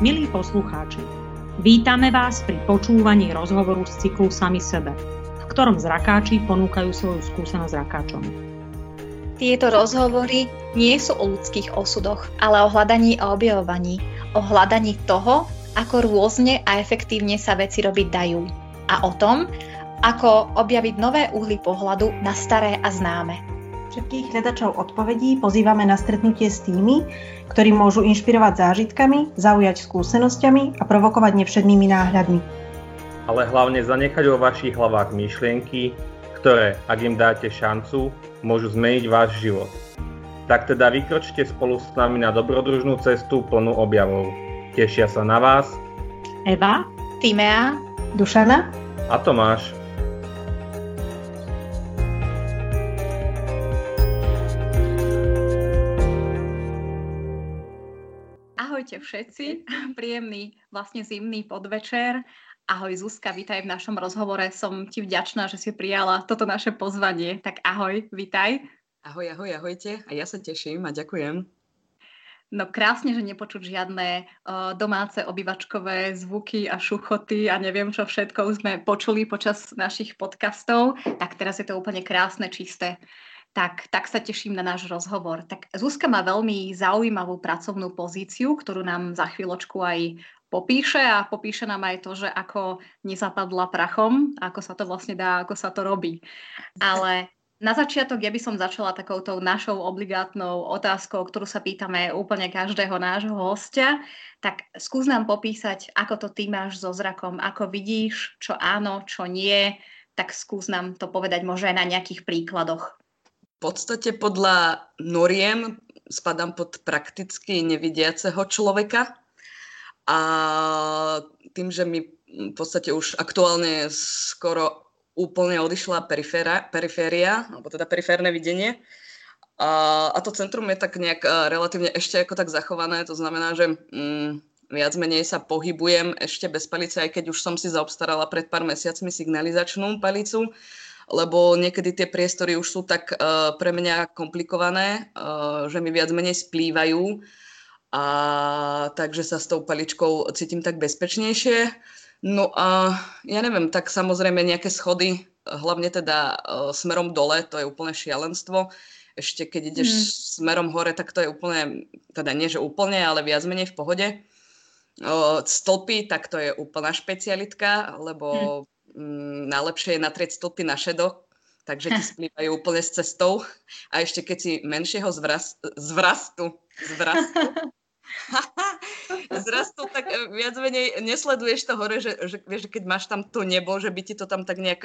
Milí poslucháči, vítame vás pri počúvaní rozhovoru z cyklu Sami sebe, v ktorom zrakáči ponúkajú svoju skúsenosť zrakáčom. Tieto rozhovory nie sú o ľudských osudoch, ale o hľadaní a objavovaní. O hľadaní toho, ako rôzne a efektívne sa veci robiť dajú. A o tom, ako objaviť nové uhly pohľadu na staré a známe. Všetkých hľadačov odpovedí pozývame na stretnutie s tými, ktorí môžu inšpirovať zážitkami, zaujať skúsenosťami a provokovať nevšednými náhľadmi. Ale hlavne zanechať vo vašich hlavách myšlienky, ktoré, ak im dáte šancu, môžu zmeniť váš život. Tak teda vykročte spolu s nami na dobrodružnú cestu plnú objavov. Tešia sa na vás Eva, Timea, Dušana a Tomáš. Ahojte všetci, príjemný vlastne zimný podvečer. Ahoj Zuzka, vítaj v našom rozhovore. Som ti vďačná, že si prijala toto naše pozvanie. Tak ahoj, vítaj. Ahojte. A ja sa teším a ďakujem. No krásne, že nepočuť žiadne domáce obývačkové zvuky a šuchoty a neviem čo všetko sme počuli počas našich podcastov. Tak teraz je to úplne krásne, čisté. Tak sa teším na náš rozhovor. Tak Zuzka má veľmi zaujímavú pracovnú pozíciu, ktorú nám za chvíľočku aj popíše a popíše nám aj to, že ako nezapadla prachom, ako sa to vlastne dá, ako sa to robí. Ale na začiatok ja by som začala takouto našou obligátnou otázkou, ktorú sa pýtame úplne každého nášho hostia. Tak skús nám popísať, ako to ty máš so zrakom, ako vidíš, čo áno, čo nie. Tak skús nám to povedať možno aj na nejakých príkladoch. V podstate podľa noriem spadám pod prakticky nevidiaceho človeka a tým, že mi v podstate už aktuálne skoro úplne odišla periféria, alebo teda periférne videnie a to centrum je tak nejak relatívne ešte ako tak zachované, to znamená, že viac menej sa pohybujem ešte bez palice, aj keď už som si zaobstarala pred pár mesiacmi signalizačnú palicu, lebo niekedy tie priestory už sú tak pre mňa komplikované, že mi viac menej splývajú a takže sa s tou paličkou cítim tak bezpečnejšie. No a ja neviem, tak samozrejme nejaké schody, hlavne teda smerom dole, to je úplne šialenstvo. Ešte keď ideš smerom hore, tak to je úplne, teda nie že úplne, ale viac menej v pohode. Stĺpy, tak to je úplná špecialitka, lebo najlepšie je natrieť stĺpy na šedo, takže ti splývajú úplne s cestou. A ešte keď si menšieho zvrastu, tak viac menej nesleduješ to hore, že vieš, keď máš tam to nebo, že by ti to tam tak nejak,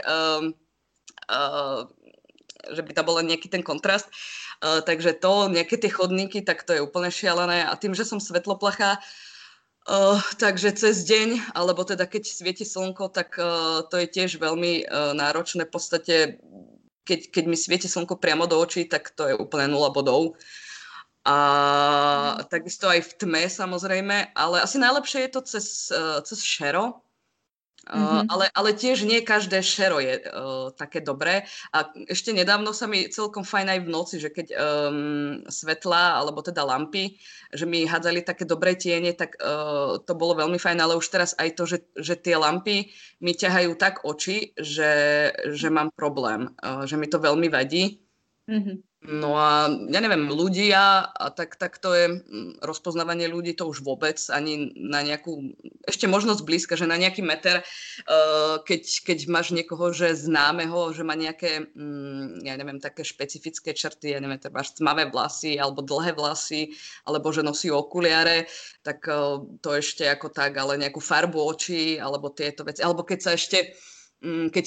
že by tam bol nejaký ten kontrast. Takže to, nejaké tie chodníky, tak to je úplne šialené. A tým, že som svetloplachá, takže cez deň, alebo teda keď svieti slnko, tak to je tiež veľmi náročné. V podstate, keď mi svieti slnko priamo do očí, tak to je úplne 0 bodov. A takisto aj v tme samozrejme, ale asi najlepšie je to cez šero. Ale tiež nie každé šero je také dobré. A ešte nedávno sa mi celkom fajn aj v noci, že keď svetla, alebo teda lampy, že mi hádzali také dobré tiene, tak to bolo veľmi fajn, ale už teraz aj to, že tie lampy mi ťahajú tak oči, že mám problém, že mi to veľmi vadí. No a ja neviem, ľudia, a tak to je rozpoznávanie ľudí, to už vôbec, ani na nejakú, ešte možnosť blízka, že na nejaký meter, keď máš niekoho, že známeho, že má nejaké, ja neviem, také špecifické črty, ja neviem, máš tmavé vlasy, alebo dlhé vlasy, alebo že nosí okuliare, tak to ešte ako tak, ale nejakú farbu očí, alebo tieto veci, alebo keď sa ešte, keď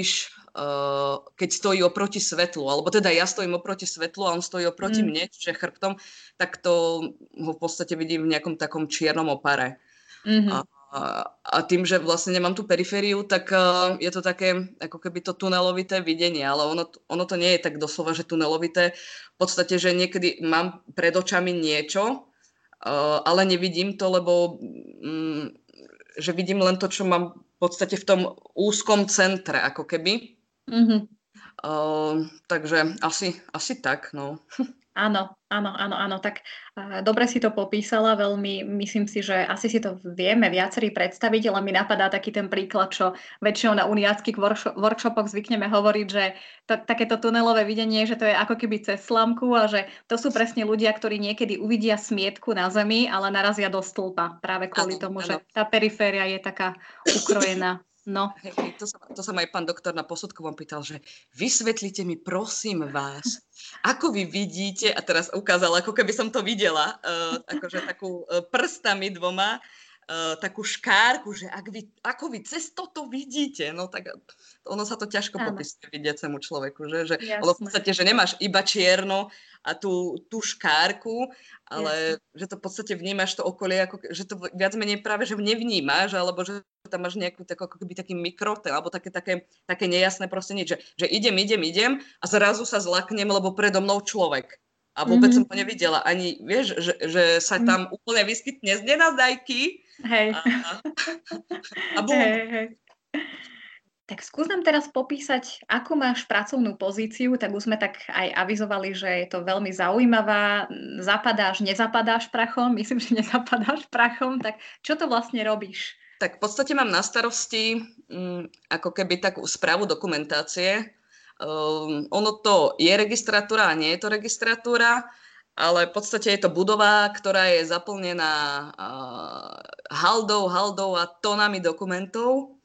stojí oproti svetlu, alebo teda ja stojím oproti svetlu a on stojí oproti mne, čiže chrbtom, tak to ho v podstate vidím v nejakom takom čiernom opare. A tým, že vlastne nemám tú perifériu, tak je to také ako keby to tunelovité videnie, ale ono to nie je tak doslova, že tunelovité. V podstate, že niekedy mám pred očami niečo, ale nevidím to, lebo že vidím len to, čo mám v podstate v tom úzkom centre, ako keby. Takže asi tak, no. Áno, Áno, tak dobre si to popísala, veľmi, myslím si, že asi si to vieme viacerí predstaviť, ale mi napadá taký ten príklad, čo väčšinou na uniáckych workshopoch zvykneme hovoriť, že takéto tunelové videnie, že to je ako keby cez slamku a že to sú presne ľudia, ktorí niekedy uvidia smietku na zemi, ale narazia do stĺpa práve kvôli tomu, že tá periféria je taká ukrojená. No. Hej, to sa ma aj pán doktor na posudkovom pýtal, že vysvetlite mi prosím vás, ako vy vidíte, a teraz ukázala, ako keby som to videla, akože takú prstami dvoma, takú škárku, že ako vy cez toto vidíte, no tak ono sa to ťažko popisuje vidiacemu človeku, že ono v podstate, že nemáš iba čierno a tú škárku, ale že to v podstate vnímaš to okolie, ako, že to viac menej práve, že nevnímaš, alebo že tam máš nejakú ako keby taký mikroten, alebo také nejasné proste nič, že idem a zrazu sa zlaknem, lebo predo mnou človek. A vôbec som ho nevidela. Ani, vieš, že sa tam úplne vyskytne z nenazdajky. Hej. A bum. Hej. Tak skús nám teraz popísať, akú máš pracovnú pozíciu, tak už sme tak aj avizovali, že je to veľmi zaujímavá. Zapadáš, nezapadáš prachom? Myslím, že nezapadáš prachom. Tak čo to vlastne robíš? Tak v podstate mám na starosti ako keby takú správu dokumentácie. Ono to je registratúra a nie je to registratúra, ale v podstate je to budova, ktorá je zaplnená haldou a tónami dokumentov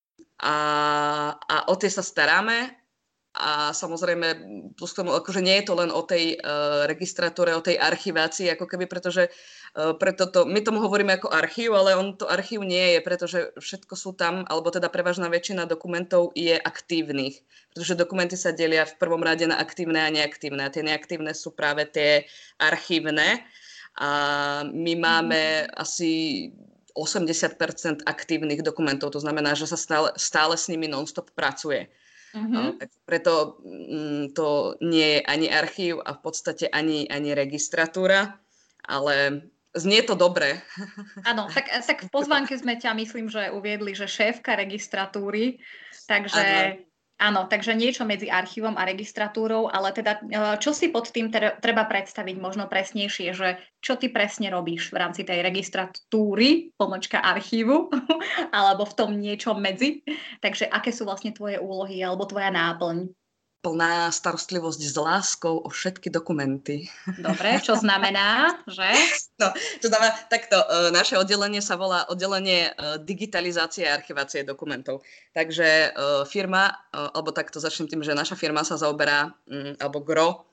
a o tie sa staráme. A samozrejme, plus k tomu, akože nie je to len o tej registratúre, o tej archivácii, ako keby, pretože my tomu hovoríme ako archív, ale on to archív nie je, pretože všetko sú tam, alebo teda prevažná väčšina dokumentov je aktívnych. Pretože dokumenty sa delia v prvom rade na aktívne a neaktívne. A tie neaktívne sú práve tie archívne. A my máme asi 80% aktívnych dokumentov. To znamená, že sa stále s nimi non-stop pracuje. Preto to nie je ani archív a v podstate ani registratúra, ale znie to dobre. Áno, tak v pozvánke sme ťa, myslím, že uviedli, že šéfka registratúry, takže áno, takže niečo medzi archívom a registratúrou, ale teda čo si pod tým treba predstaviť možno presnejšie, že čo ty presne robíš v rámci tej registratúry, archívu, alebo v tom niečo medzi, takže aké sú vlastne tvoje úlohy alebo tvoja náplň? Plná starostlivosť s láskou o všetky dokumenty. Dobre, čo znamená, že? No, to znamená, takto, naše oddelenie sa volá oddelenie digitalizácie a archivácie dokumentov. Takže firma, alebo takto začnem tým, že naša firma sa zaoberá, alebo GRO,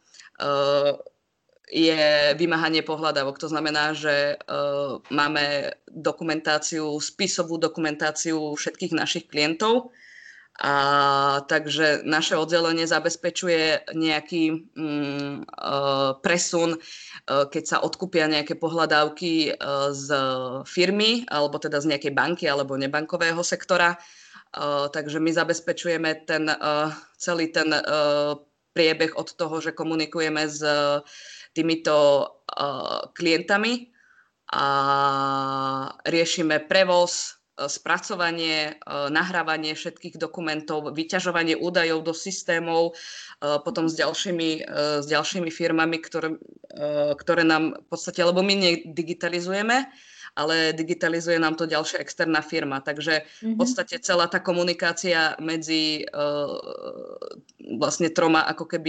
je vymáhanie pohľadávok. To znamená, že máme dokumentáciu, spisovú dokumentáciu všetkých našich klientov. A takže naše oddelenie zabezpečuje nejaký presun, keď sa odkúpia nejaké pohľadávky z firmy, alebo teda z nejakej banky alebo nebankového sektora. Takže my zabezpečujeme celý ten priebeh od toho, že komunikujeme s týmito klientami a riešime prevoz, spracovanie, nahrávanie všetkých dokumentov, vyťažovanie údajov do systémov, potom s ďalšími firmami, ktoré nám v podstate, lebo my nedigitalizujeme, ale digitalizuje nám to ďalšia externá firma. Takže v podstate celá tá komunikácia medzi vlastne troma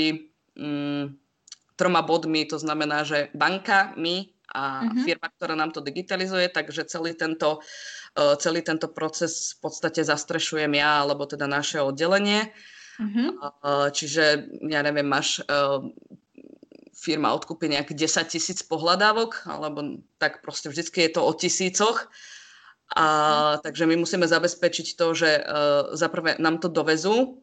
bodmi, to znamená, že banka, my a firma, ktorá nám to digitalizuje, takže celý tento proces v podstate zastrešujem ja, alebo teda naše oddelenie. Čiže, ja neviem, máš firma odkúpi nejakých 10 000 pohľadávok, alebo tak proste vždycky je to o tisícoch. Takže my musíme zabezpečiť to, že zaprvé nám to dovezú,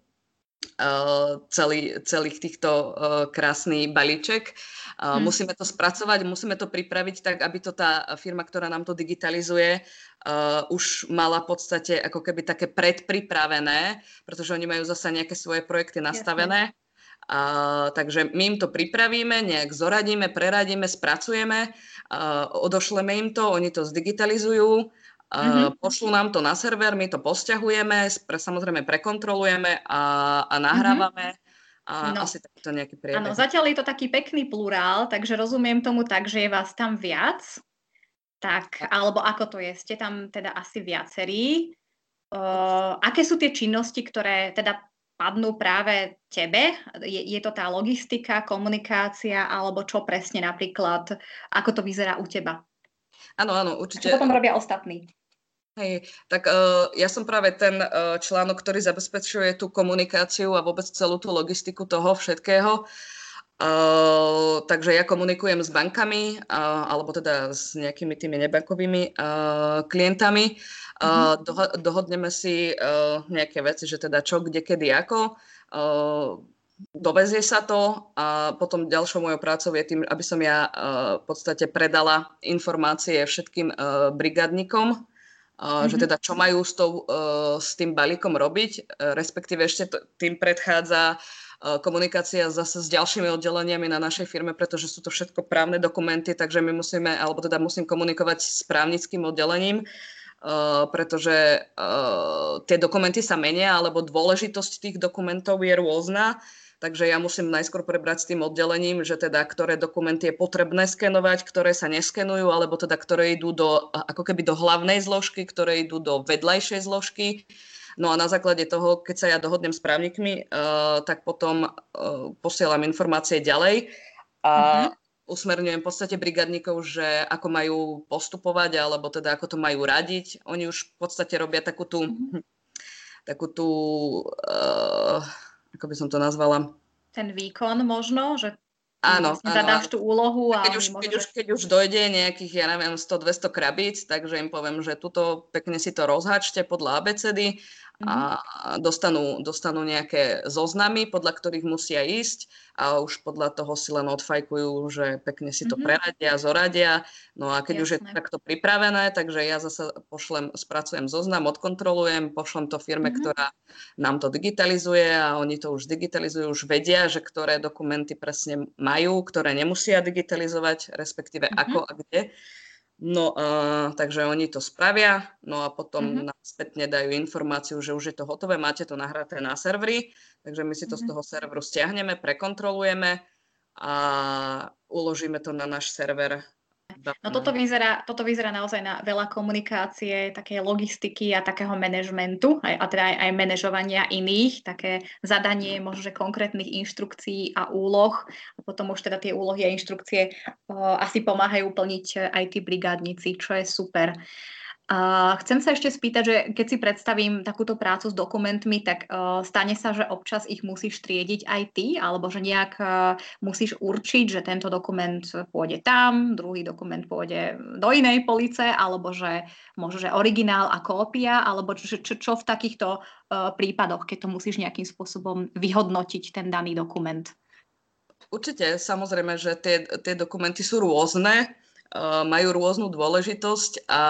celých týchto krásny balíček. Musíme to spracovať, musíme to pripraviť tak, aby to tá firma, ktorá nám to digitalizuje, už mala v podstate ako keby také predpripravené, pretože oni majú zasa nejaké svoje projekty nastavené. Takže my im to pripravíme, nejak zoradíme, preradíme, spracujeme, odošleme im to, oni to zdigitalizujú, pošlú nám to na server, my to posťahujeme, samozrejme prekontrolujeme a nahrávame a No. asi takto nejaký Áno, priebeh. zatiaľ je to taký pekný plurál, takže rozumiem tomu tak, že je vás tam viac. Tak, alebo ako to je? Ste tam teda asi viacerí. Aké sú tie činnosti, ktoré teda padnú práve tebe? Je to tá logistika, komunikácia, alebo čo presne napríklad? Ako to vyzerá u teba? Áno, A určite. čo potom robia ostatní? Hej, tak ja som práve ten článok, ktorý zabezpečuje tú komunikáciu a vôbec celú tú logistiku toho všetkého. Takže ja komunikujem s bankami alebo teda s nejakými tými nebankovými klientami. Dohodneme si nejaké veci, že teda čo, kde, kedy, ako. Dovezie sa to a potom ďalšou mojou prácou je tým, aby som ja v podstate predala informácie všetkým brigádnikom, že teda čo majú s tým balíkom robiť, respektíve ešte tým predchádza komunikácia zase s ďalšími oddeleniami na našej firme, pretože sú to všetko právne dokumenty, takže my musím komunikovať s právnickým oddelením, pretože tie dokumenty sa menia, alebo dôležitosť tých dokumentov je rôzna. Takže ja musím najskôr prebrať s tým oddelením, že teda ktoré dokumenty je potrebné skenovať, ktoré sa neskenujú, alebo teda ktoré idú ako keby do hlavnej zložky, ktoré idú do vedľajšej zložky. No a na základe toho, keď sa ja dohodnem s právnikmi, tak potom posielam informácie ďalej a usmerňujem v podstate brigádnikov, že ako majú postupovať, alebo teda ako to majú radiť. Oni už v podstate robia takú tú ako by som to nazvala? Ten výkon možno, že áno, zadáš tú úlohu a keď už dojde nejakých, 100-200 krabíc, takže im poviem, že tuto pekne si to rozháčte podľa abecedy a dostanú nejaké zoznamy, podľa ktorých musia ísť a už podľa toho si len odfajkujú, že pekne si to preradia, zoradia. No a keď už je to takto pripravené, takže ja zase spracujem zoznam, odkontrolujem, pošlem to firme, ktorá nám to digitalizuje a oni to už digitalizujú, už vedia, že ktoré dokumenty presne majú, ktoré nemusia digitalizovať, respektíve ako a kde. No, takže oni to spravia, no a potom nám spätne dajú informáciu, že už je to hotové, máte to nahraté na serveri, takže my si to z toho serveru stiahneme, prekontrolujeme a uložíme to na náš server. No toto vyzerá naozaj na veľa komunikácie, také logistiky a takého manažmentu, a teda aj manažovania iných, také zadanie možno, že konkrétnych inštrukcií a úloh. A potom už teda tie úlohy a inštrukcie asi pomáhajú plniť aj tí brigádnici, čo je super. Chcem sa ešte spýtať, že keď si predstavím takúto prácu s dokumentmi, tak stane sa, že občas ich musíš triediť aj ty, alebo že nejak musíš určiť, že tento dokument pôjde tam, druhý dokument pôjde do inej police, alebo že možno, že originál a kópia, alebo čo v takýchto prípadoch, keď to musíš nejakým spôsobom vyhodnotiť, ten daný dokument? Určite, samozrejme, že tie dokumenty sú rôzne, majú rôznu dôležitosť a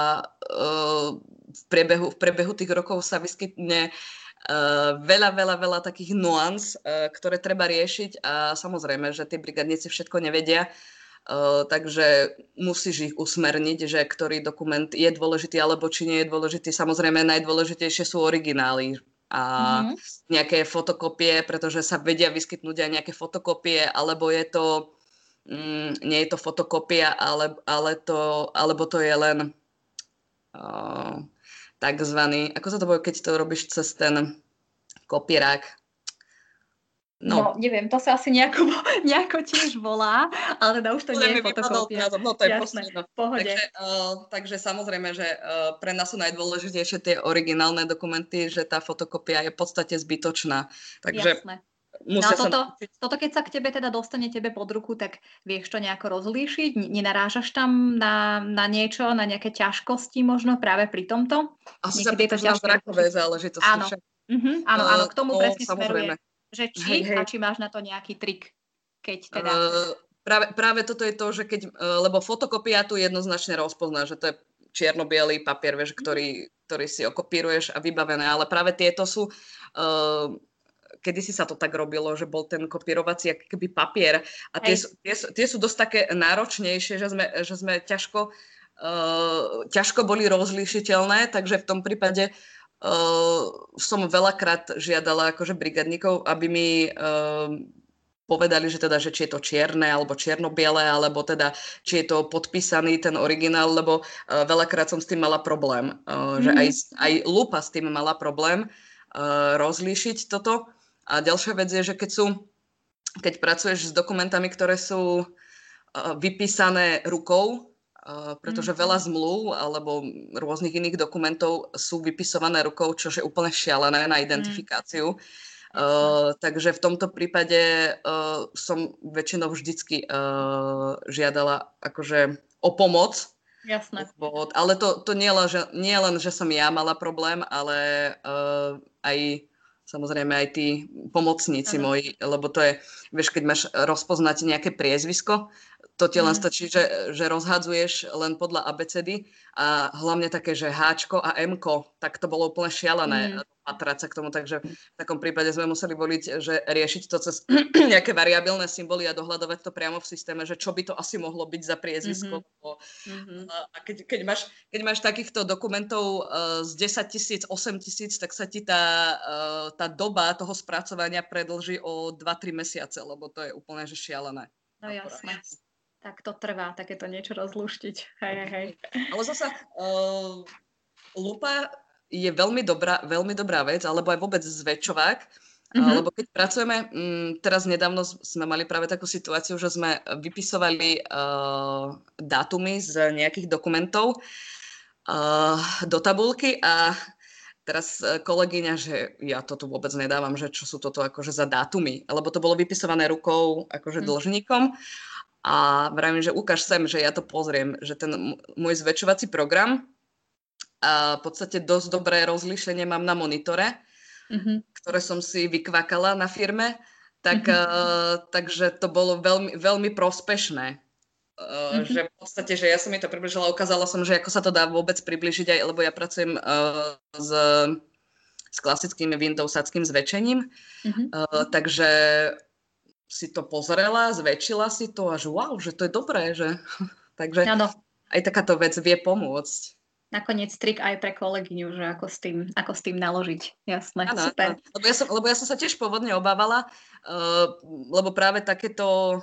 v priebehu tých rokov sa vyskytne veľa takých nuans, ktoré treba riešiť a samozrejme, že tí brigádnici všetko nevedia, takže musíš ich usmerniť, že ktorý dokument je dôležitý alebo či nie je dôležitý. Samozrejme, najdôležitejšie sú originály a nejaké fotokópie, pretože sa vedia vyskytnúť aj nejaké fotokópie, alebo je to nie je to fotokópia, alebo to je len takzvaný, ako sa to povie, keď to robíš cez ten kopírák? No, neviem, to sa asi nejako tiež volá, ale teda už to nie je fotokópia. No to je jasné, v pohode. Takže samozrejme, že pre nás sú najdôležitejšie tie originálne dokumenty, že tá fotokópia je v podstate zbytočná. Takže jasné. No toto, keď sa k tebe teda dostane tebe pod ruku, tak vieš to nejako rozlíšiť? Nenarážaš tam na niečo, na nejaké ťažkosti možno práve pri tomto? Asi sa pýtaš na zrakové záležitosti. Áno, áno, k tomu presne smeruje, že či a či máš na to nejaký trik, keď teda... Práve toto je to, že lebo fotokopia tu jednoznačne rozpozná, že to je čierno-bielý papier, vieš, ktorý si okopíruješ a vybavené, ale práve tieto sú... Kedysi sa to tak robilo, že bol ten kopírovací ako keby papier a tie sú dosť také náročnejšie, že sme ťažko boli rozlíšiteľné, takže v tom prípade som veľakrát žiadala akože brigadníkov, aby mi povedali, že teda, že či je to čierne alebo čierno-biele, alebo teda, či je to podpísaný ten originál, lebo veľakrát som s tým mala problém. Že aj lupa s tým mala problém rozlíšiť toto. A ďalšia vec je, že keď pracuješ s dokumentami, ktoré sú vypísané rukou, pretože veľa zmluv alebo rôznych iných dokumentov sú vypisované rukou, čo je úplne šialené na identifikáciu. Takže v tomto prípade som väčšinou vždycky žiadala akože o pomoc. Jasné. Ale to nie len, že som ja mala problém, ale aj samozrejme aj tí pomocníci moji, lebo to je, vieš, keď máš rozpoznať nejaké priezvisko, to ti len stačí, že rozhadzuješ len podľa abecedy a hlavne také, že Háčko a Mko, tak to bolo úplne šialené patrať sa k tomu, takže v takom prípade sme museli voliť, že riešiť to cez nejaké variabilné symboly a dohľadovať to priamo v systéme, že čo by to asi mohlo byť za priezvisko. A keď máš takýchto dokumentov z 10 000, 8 000, tak sa ti tá doba toho spracovania predĺží o 2-3 mesiace, lebo to je úplne že šialené. No jasné. Tak to trvá, takéto niečo rozlúštiť. Hej. Ale zasa lupa je veľmi dobrá vec, alebo aj vôbec zväčšovák, lebo keď pracujeme, teraz nedávno sme mali práve takú situáciu, že sme vypisovali dátumy z nejakých dokumentov do tabuľky a teraz kolegyňa, že ja to tu vôbec nedávam, že čo sú toto akože za dátumy, lebo to bolo vypisované rukou akože dlžníkom. A vravím, že ukáž sem, že ja to pozriem, že ten môj zväčšovací program a v podstate dosť dobré rozlíšenie mám na monitore, ktoré som si vykvakala na firme, takže to bolo veľmi, veľmi prospešné. Že v podstate, že ja som mi to približila, ukázala som, že ako sa to dá vôbec približiť, aj, lebo ja pracujem s klasickým Windowsáckým zväčšením, takže si to pozrela, zväčšila si to a že wow, že to je dobré, že... Takže aj takáto vec vie pomôcť. Nakoniec trik aj pre kolegyňu, že ako s tým naložiť. Jasné, super. Lebo ja som sa tiež pôvodne obávala, lebo práve takéto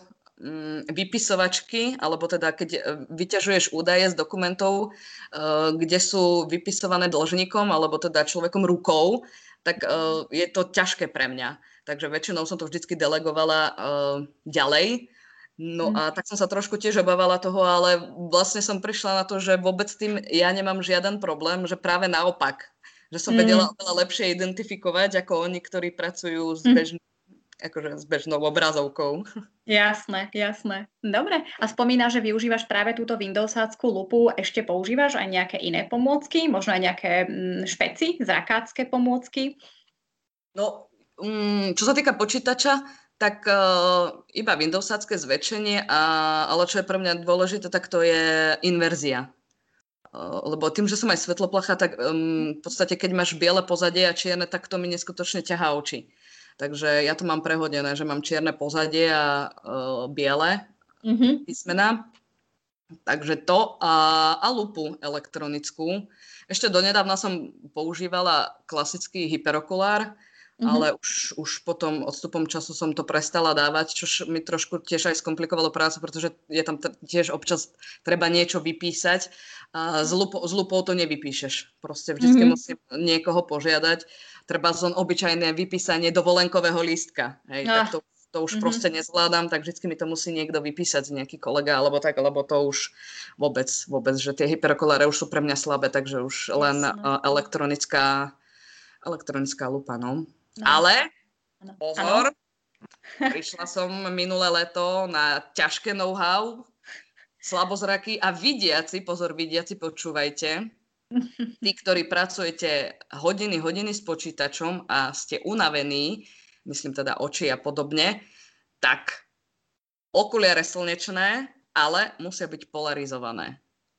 vypisovačky, alebo teda keď vyťažuješ údaje z dokumentov, kde sú vypisované dlžníkom, alebo teda človekom rukou, tak je to ťažké pre mňa. Takže väčšinou som to vždycky delegovala ďalej. No a tak som sa trošku tiež obávala toho, ale vlastne som prišla na to, že vôbec s tým ja nemám žiaden problém, že práve naopak. Že som vedela oveľa lepšie identifikovať ako oni, ktorí pracujú s bežnou obrazovkou. Jasné. Dobre. A spomínaš, že využívaš práve túto Windowsáckú lupu. Ešte používaš aj nejaké iné pomôcky? Možno aj nejaké špeci, zrakácké pomôcky? No, čo sa týka počítača, tak iba Windowsácké zväčšenie, ale čo je pre mňa dôležité, tak to je inverzia. Lebo tým, že som aj svetloplacha, tak v podstate, keď máš biele pozadie a čierne, tak to mi neskutočne ťahá oči. Takže ja to mám prehodené, že mám čierne pozadie a biele písmená. Takže to a lupu elektronickú. Ešte donedávna som používala klasický hyperokulár, ale už potom odstupom času som to prestala dávať, čo mi trošku tiež aj skomplikovalo prácu, pretože je tam tiež občas treba niečo vypísať a s lupou to nevypíšeš. Proste vždycky musím niekoho požiadať. Treba obyčajné vypísanie dovolenkového lístka. Hej, tak to už proste nezvládam, tak vždycky mi to musí niekto vypísať, nejaký kolega alebo tak, lebo to už vôbec, že tie hyperokuláre už sú pre mňa slabé, takže už len elektronická lupa, no. Ale, pozor, prišla som minulé leto na ťažké know-how, slabozraky a vidiaci, počúvajte, tí, ktorí pracujete hodiny s počítačom a ste unavení, myslím teda oči a podobne, tak okuliare slnečné, ale musia byť polarizované.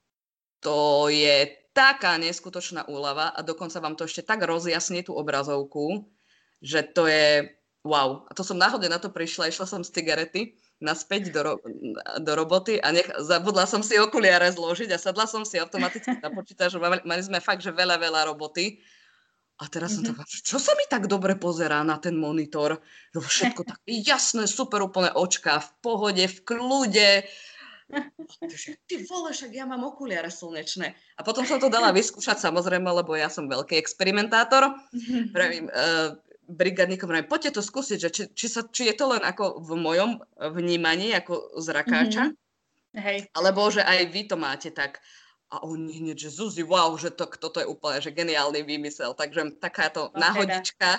To je taká neskutočná úľava a dokonca vám to ešte tak rozjasní tú obrazovku, že to je wow. A to som náhodne na to prišla, išla som z cigarety naspäť do roboty a zabudla som si okuliare zložiť a sadla som si automaticky na počítač. Mali sme fakt, že veľa roboty. A teraz som tak, čo sa mi tak dobre pozerá na ten monitor? Všetko tak jasné, super, úplne očka v pohode, v kľude. Ty vole, však ja mám okuliare slnečné. A potom som to dala vyskúšať, samozrejme, lebo ja som veľký experimentátor. Pravím, brigádnikom, poďte to skúsiť, že či je to len ako v mojom vnímaní, ako zrakáča, alebo že aj vy to máte tak. A oni hneď, že Zuzi, wow, že toto je úplne že geniálny výmysel. Takže takáto náhodička.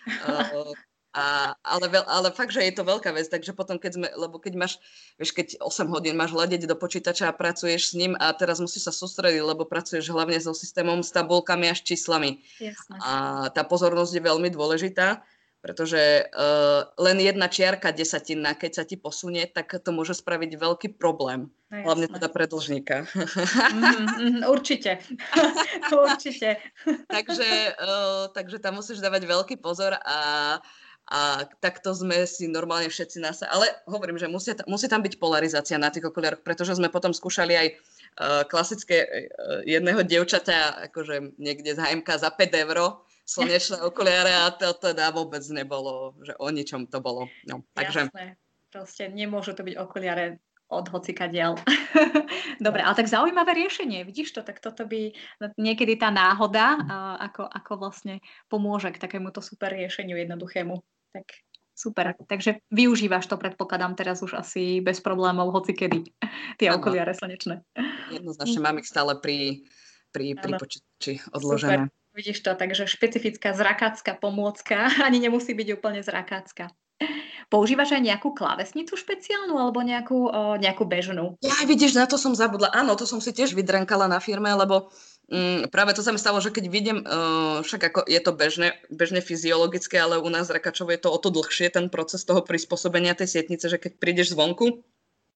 Ale fakt, že je to veľká vec. Takže potom, keď máš, vieš, keď 8 hodín máš hľadiť do počítača a pracuješ s ním a teraz musíš sa sústrediť, lebo pracuješ hlavne so systémom, s tabulkami a s číslami. Jasne. A tá pozornosť je veľmi dôležitá, pretože len jedna čiarka desatinná, keď sa ti posunie, tak to môže spraviť veľký problém. No, hlavne teda pre dlžníka. Určite. Určite. Takže tam musíš dávať veľký pozor a takto sme si normálne všetci ale hovorím, že musí tam byť polarizácia na tých okuliároch, pretože sme potom skúšali aj klasické jedného dievčaťa, akože niekde z HMK za 5 €, slnečné okuliare a to teda vôbec nebolo, že o ničom to bolo. No, takže... Jasné, proste nemôžu to byť okuliare od hocikadiaľ. Dobre, ale tak zaujímavé riešenie, vidíš to? Tak toto by niekedy tá náhoda, ako vlastne pomôže k takémuto super riešeniu jednoduchému. Tak super. Takže využívaš to, predpokladám, teraz už asi bez problémov hocikedy, tie okuliare slnečné. Jednoznačne mám ich stále pri počítači odložené. Super. Vidíš to, takže špecifická zrakácka pomôcka, ani nemusí byť úplne zrakácka. Používaš aj nejakú klávesnicu špeciálnu alebo nejakú bežnú? Ja, vidíš, na to som zabudla. Áno, to som si tiež vydrankala na firme, lebo práve to sa mi stalo, že keď vidím, však ako je to bežne fyziologické, ale u nás zrakačov je to o to dlhšie, ten proces toho prispôsobenia tej sietnice, že keď prídeš zvonku,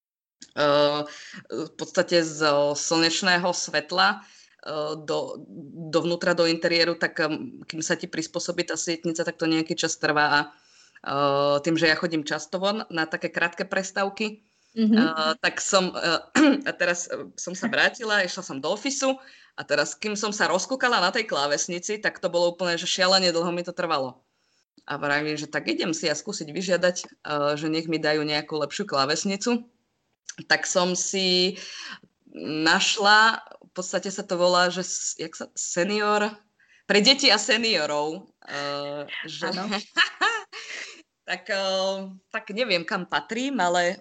v podstate z slnečného svetla, dovnútra do interiéru, tak kým sa ti prispôsobí tá sietnica, tak to nejaký čas trvá a tým, že ja chodím často von na také krátke prestávky, tak a teraz som sa vrátila, išla som do ofisu a teraz, kým som sa rozkúkala na tej klávesnici, tak to bolo úplne, že šialene dlho mi to trvalo. A vravím, že tak idem si ja skúsiť vyžiadať, že nech mi dajú nejakú lepšiu klávesnicu. Tak som si našla, v podstate sa to volá, že senior, pre deti a seniorov. Tak neviem, kam patrím, ale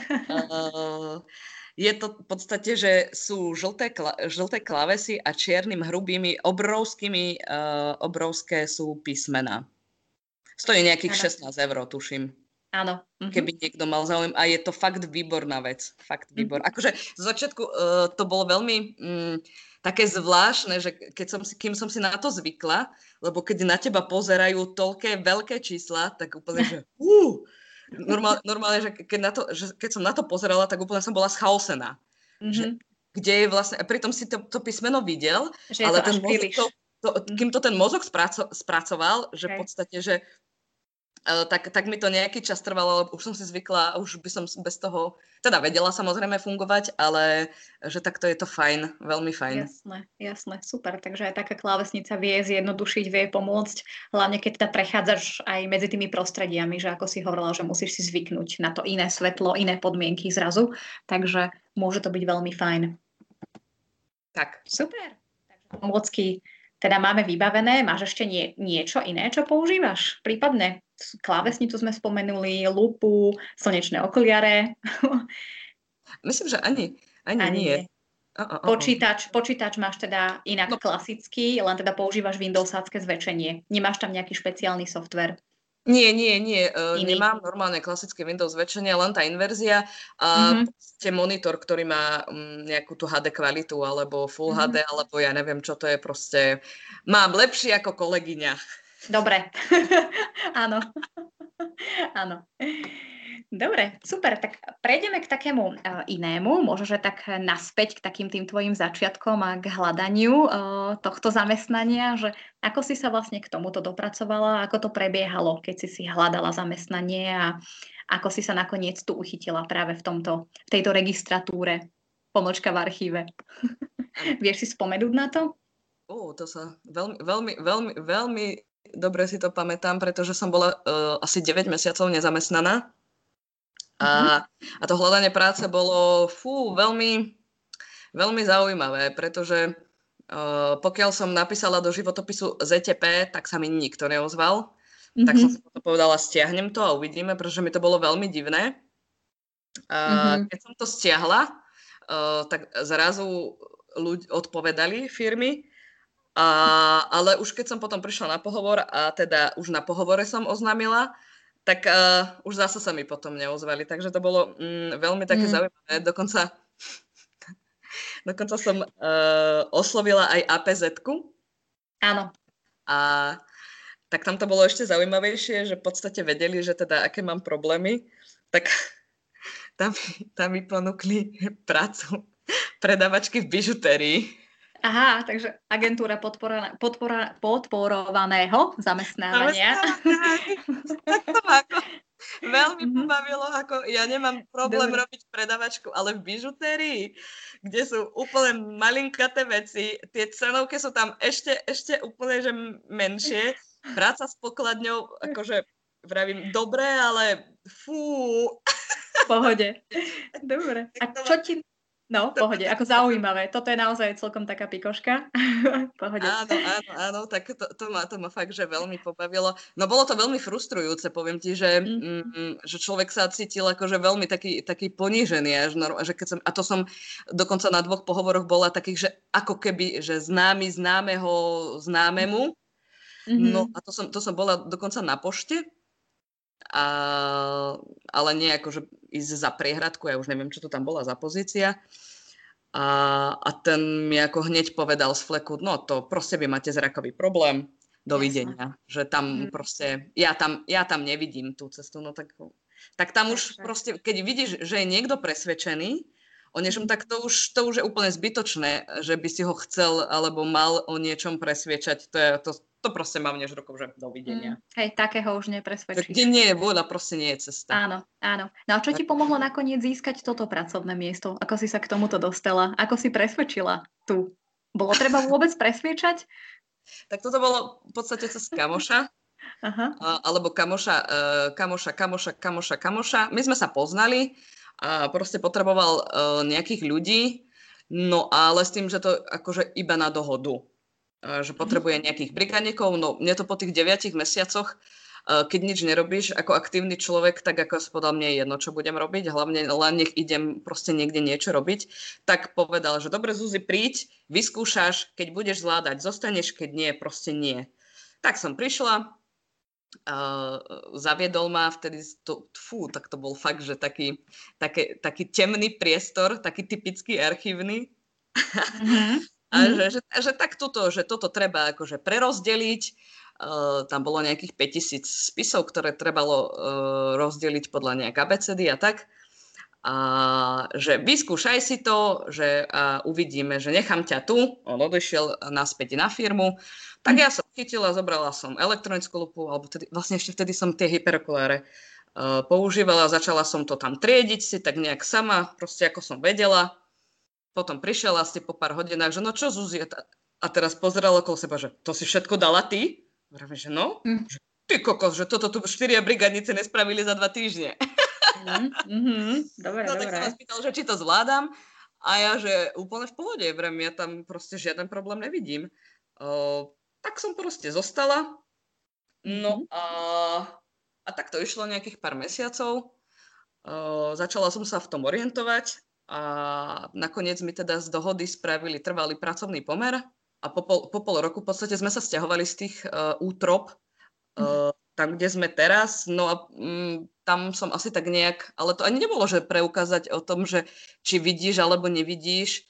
je to v podstate, že sú žlté klávesy a čiernym hrubými obrovské sú písmená. Stojí nejakých 16 €, tuším. Áno. Keby niekto mal záujem. A je to fakt výborná vec. Fakt výbor. Akože z začiatku to bolo veľmi také zvláštne, že kým som si na to zvykla, lebo keď na teba pozerajú toľké veľké čísla, tak úplne, že normálne, že keď som na to pozerala, tak úplne som bola schaosená. Že, kde je vlastne, a pritom si to písmeno videl, že ale ten mozog, kým to ten mozog spracoval, že v podstate, že tak mi to nejaký čas trvalo, ale už som si zvykla, už by som bez toho, teda vedela samozrejme fungovať, ale že takto je to fajn, veľmi fajn. Jasné, super, takže aj taká klávesnica vie zjednodušiť, vie pomôcť, hlavne keď teda prechádzaš aj medzi tými prostrediami, že ako si hovorila, že musíš si zvyknúť na to iné svetlo, iné podmienky zrazu, takže môže to byť veľmi fajn. Tak. Super, takže pomôcky teda máme vybavené, máš ešte niečo iné, čo používaš? Prípadne klávesnicu sme spomenuli, lupu, slnečné okuliare. Myslím, že ani nie. Počítač máš teda inak klasický, len teda používaš Windowsácké zväčšenie. Nemáš tam nejaký špeciálny software? Nie. Nemám normálne klasické Windows zväčšenie, len tá inverzia a monitor, ktorý má nejakú tú HD kvalitu, alebo Full HD, alebo ja neviem, čo to je proste. Mám lepšie ako kolegyňa. Dobre. Áno. Dobre, super. Tak prejdeme k takému inému, možno, že tak naspäť k takým tým tvojim začiatkom a k hľadaniu tohto zamestnania, že ako si sa vlastne k tomuto dopracovala, ako to prebiehalo, keď si hľadala zamestnanie a ako si sa nakoniec tu uchytila práve v tejto registratúre, / v archíve. Vieš si spomenúť na to? To sa veľmi dobre si to pamätám, pretože som bola asi 9 mesiacov nezamestnaná. A to hľadanie práce bolo veľmi, veľmi zaujímavé, pretože pokiaľ som napísala do životopisu ZTP, tak sa mi nikto neozval. Tak som si povedala, stiahnem to a uvidíme, pretože mi to bolo veľmi divné. Keď som to stiahla, tak zrazu ľudia odpovedali firmy, ale už keď som potom prišla na pohovor a teda už na pohovore som oznámila, tak už zase sa mi potom neozvali. Takže to bolo veľmi také zaujímavé. Dokonca som oslovila aj APZ-ku. Áno. A tak tam to bolo ešte zaujímavejšie, že v podstate vedeli, že teda aké mám problémy, tak tam mi ponúkli prácu predavačky v bižutérii. Aha, takže agentúra podporovaného zamestnávania. Tak to ma veľmi pobavilo, ako ja nemám problém robiť predavačku, ale v bižutérii, kde sú úplne malinkaté veci, tie cenovky sú tam ešte úplne že menšie. Práca s pokladňou, akože vravím, dobre, ale fú. V pohode. Dobre. A čo ti... No, v pohode, ako zaujímavé. Toto je naozaj celkom taká pikoška. Pohode. Áno, tak to ma fakt, že veľmi pobavilo. No bolo to veľmi frustrujúce, poviem ti, že človek sa cítil akože veľmi taký ponížený. Že keď a to som dokonca na 2 pohovoroch bola takých, že ako keby, že známemu. No a to som bola dokonca na pošte. Ale nie akože ísť za priehradku, ja už neviem, čo to tam bola za pozícia. A ten mi ako hneď povedal z fleku, no to proste vy máte zrakový problém, dovidenia. Že tam proste, ja tam nevidím tú cestu, no tak tam už proste, keď vidíš, že je niekto presvedčený o niečom, tak to už je úplne zbytočné, že by si ho chcel alebo mal o niečom presvedčať. To proste mávneš rukou, že dovidenia. Hej, takého už nepresvedčíš. Kde nie je vôľa, proste nie je cesta. Áno. No a čo ti pomohlo nakoniec získať toto pracovné miesto? Ako si sa k tomuto dostala? Ako si presvedčila tu? Bolo treba vôbec presviečať? Tak toto bolo v podstate cez kamoša. Aha. Alebo kamoša. My sme sa poznali a proste potreboval nejakých ľudí, no ale s tým, že to akože iba na dohodu. Že potrebuje nejakých brigádnikov, no mne to po tých 9 mesiacoch, keď nič nerobíš ako aktívny človek, tak ako si povedal, mne je jedno, čo budem robiť, hlavne len nech idem proste niekde niečo robiť, tak povedal, že dobre Zuzi, príď, vyskúšaš, keď budeš zvládať, zostaneš, keď nie, proste nie. Tak som prišla, zaviedol ma vtedy, tak to bol fakt, že taký temný priestor, taký typický archívny. A že tak toto treba akože prerozdeliť. Tam bolo nejakých 5000 spisov, ktoré trebalo rozdeliť podľa nejak abecedy a tak. A že vyskúšaj si to, že uvidíme, že nechám ťa tu. On odišiel naspäť na firmu. Tak ja som chytila, zobrala som elektronickú lupu, alebo ešte vtedy som tie hyperokuláre používala. Začala som to tam triediť si tak nejak sama, proste ako som vedela. Potom prišiel asi po pár hodinách, že no čo Zuzi, a teraz pozeral okolo seba, že to si všetko dala ty? Vravím, že no, že ty kokos, že toto tu 4 brigádnice nespravili za 2 týždne. Dobre, no tak som ma spýtal, že či to zvládam a ja, že úplne v pohode, vravím, ja tam proste žiaden problém nevidím. Tak som proste zostala, no a tak to išlo nejakých pár mesiacov, začala som sa v tom orientovať. A nakoniec mi teda z dohody spravili trvalý pracovný pomer a po pol roku v podstate sme sa sťahovali z tých útrop tam, kde sme teraz. No a tam som asi tak nejak, ale to ani nebolo, že preukázať o tom, že či vidíš alebo nevidíš.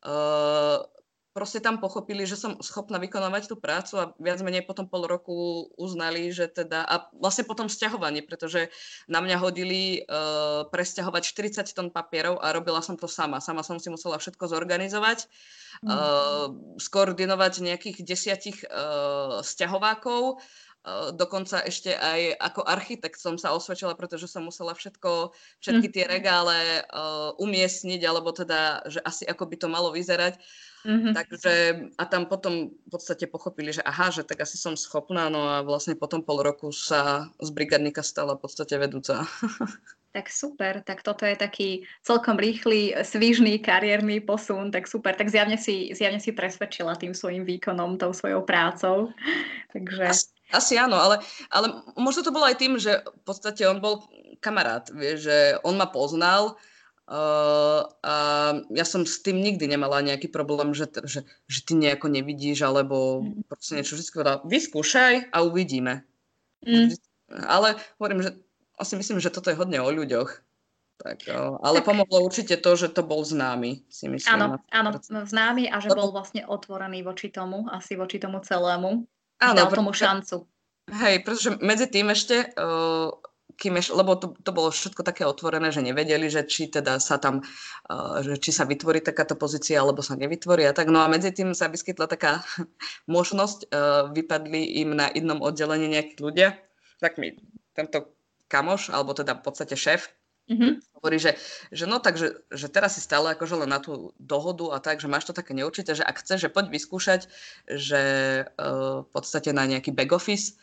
Proste tam pochopili, že som schopná vykonávať tú prácu a viac menej potom pol roku uznali, že teda, a vlastne potom sťahovanie, pretože na mňa hodili presťahovať 40 tón papierov a robila som to sama. Sama som si musela všetko zorganizovať, skoordinovať nejakých 10 sťahovákov, dokonca ešte aj ako architekt som sa osvedčila, pretože som musela všetky tie regále umiestniť, alebo teda, že asi ako by to malo vyzerať. Takže a tam potom v podstate pochopili, že aha, že tak asi som schopná, no a vlastne potom pol roku sa z brigadníka stala v podstate vedúca. Tak super, tak toto je taký celkom rýchly, svižný kariérny posun, tak super, tak zjavne si presvedčila tým svojím výkonom, tou svojou prácou. Takže... Asi áno, ale možno to bolo aj tým, že v podstate on bol kamarát, vieš, že on ma poznal, a ja som s tým nikdy nemala nejaký problém, že ty nejako nevidíš, alebo proste niečo, vždy povedala, vyskúšaj a uvidíme. Ale hovorím, že asi myslím, že toto je hodne o ľuďoch. Tak, ale pomohlo určite to, že to bol známy, si myslím. Áno, známy a že bol vlastne otvorený voči tomu celému. Áno, dal tomu šancu. Hej, pretože medzi tým ešte... lebo to bolo všetko také otvorené, že nevedeli, že či teda sa tam, že či sa vytvorí takáto pozícia, alebo sa nevytvorí a tak. No a medzi tým sa vyskytla taká možnosť, vypadli im na jednom oddelení nejakí ľudia, tak mi tento kamoš, alebo teda v podstate šéf, hovorí, že no takže, že teraz si stále akože len na tú dohodu a tak, že máš to také neurčité, že ak chceš, že poď vyskúšať, že v podstate na nejaký back office,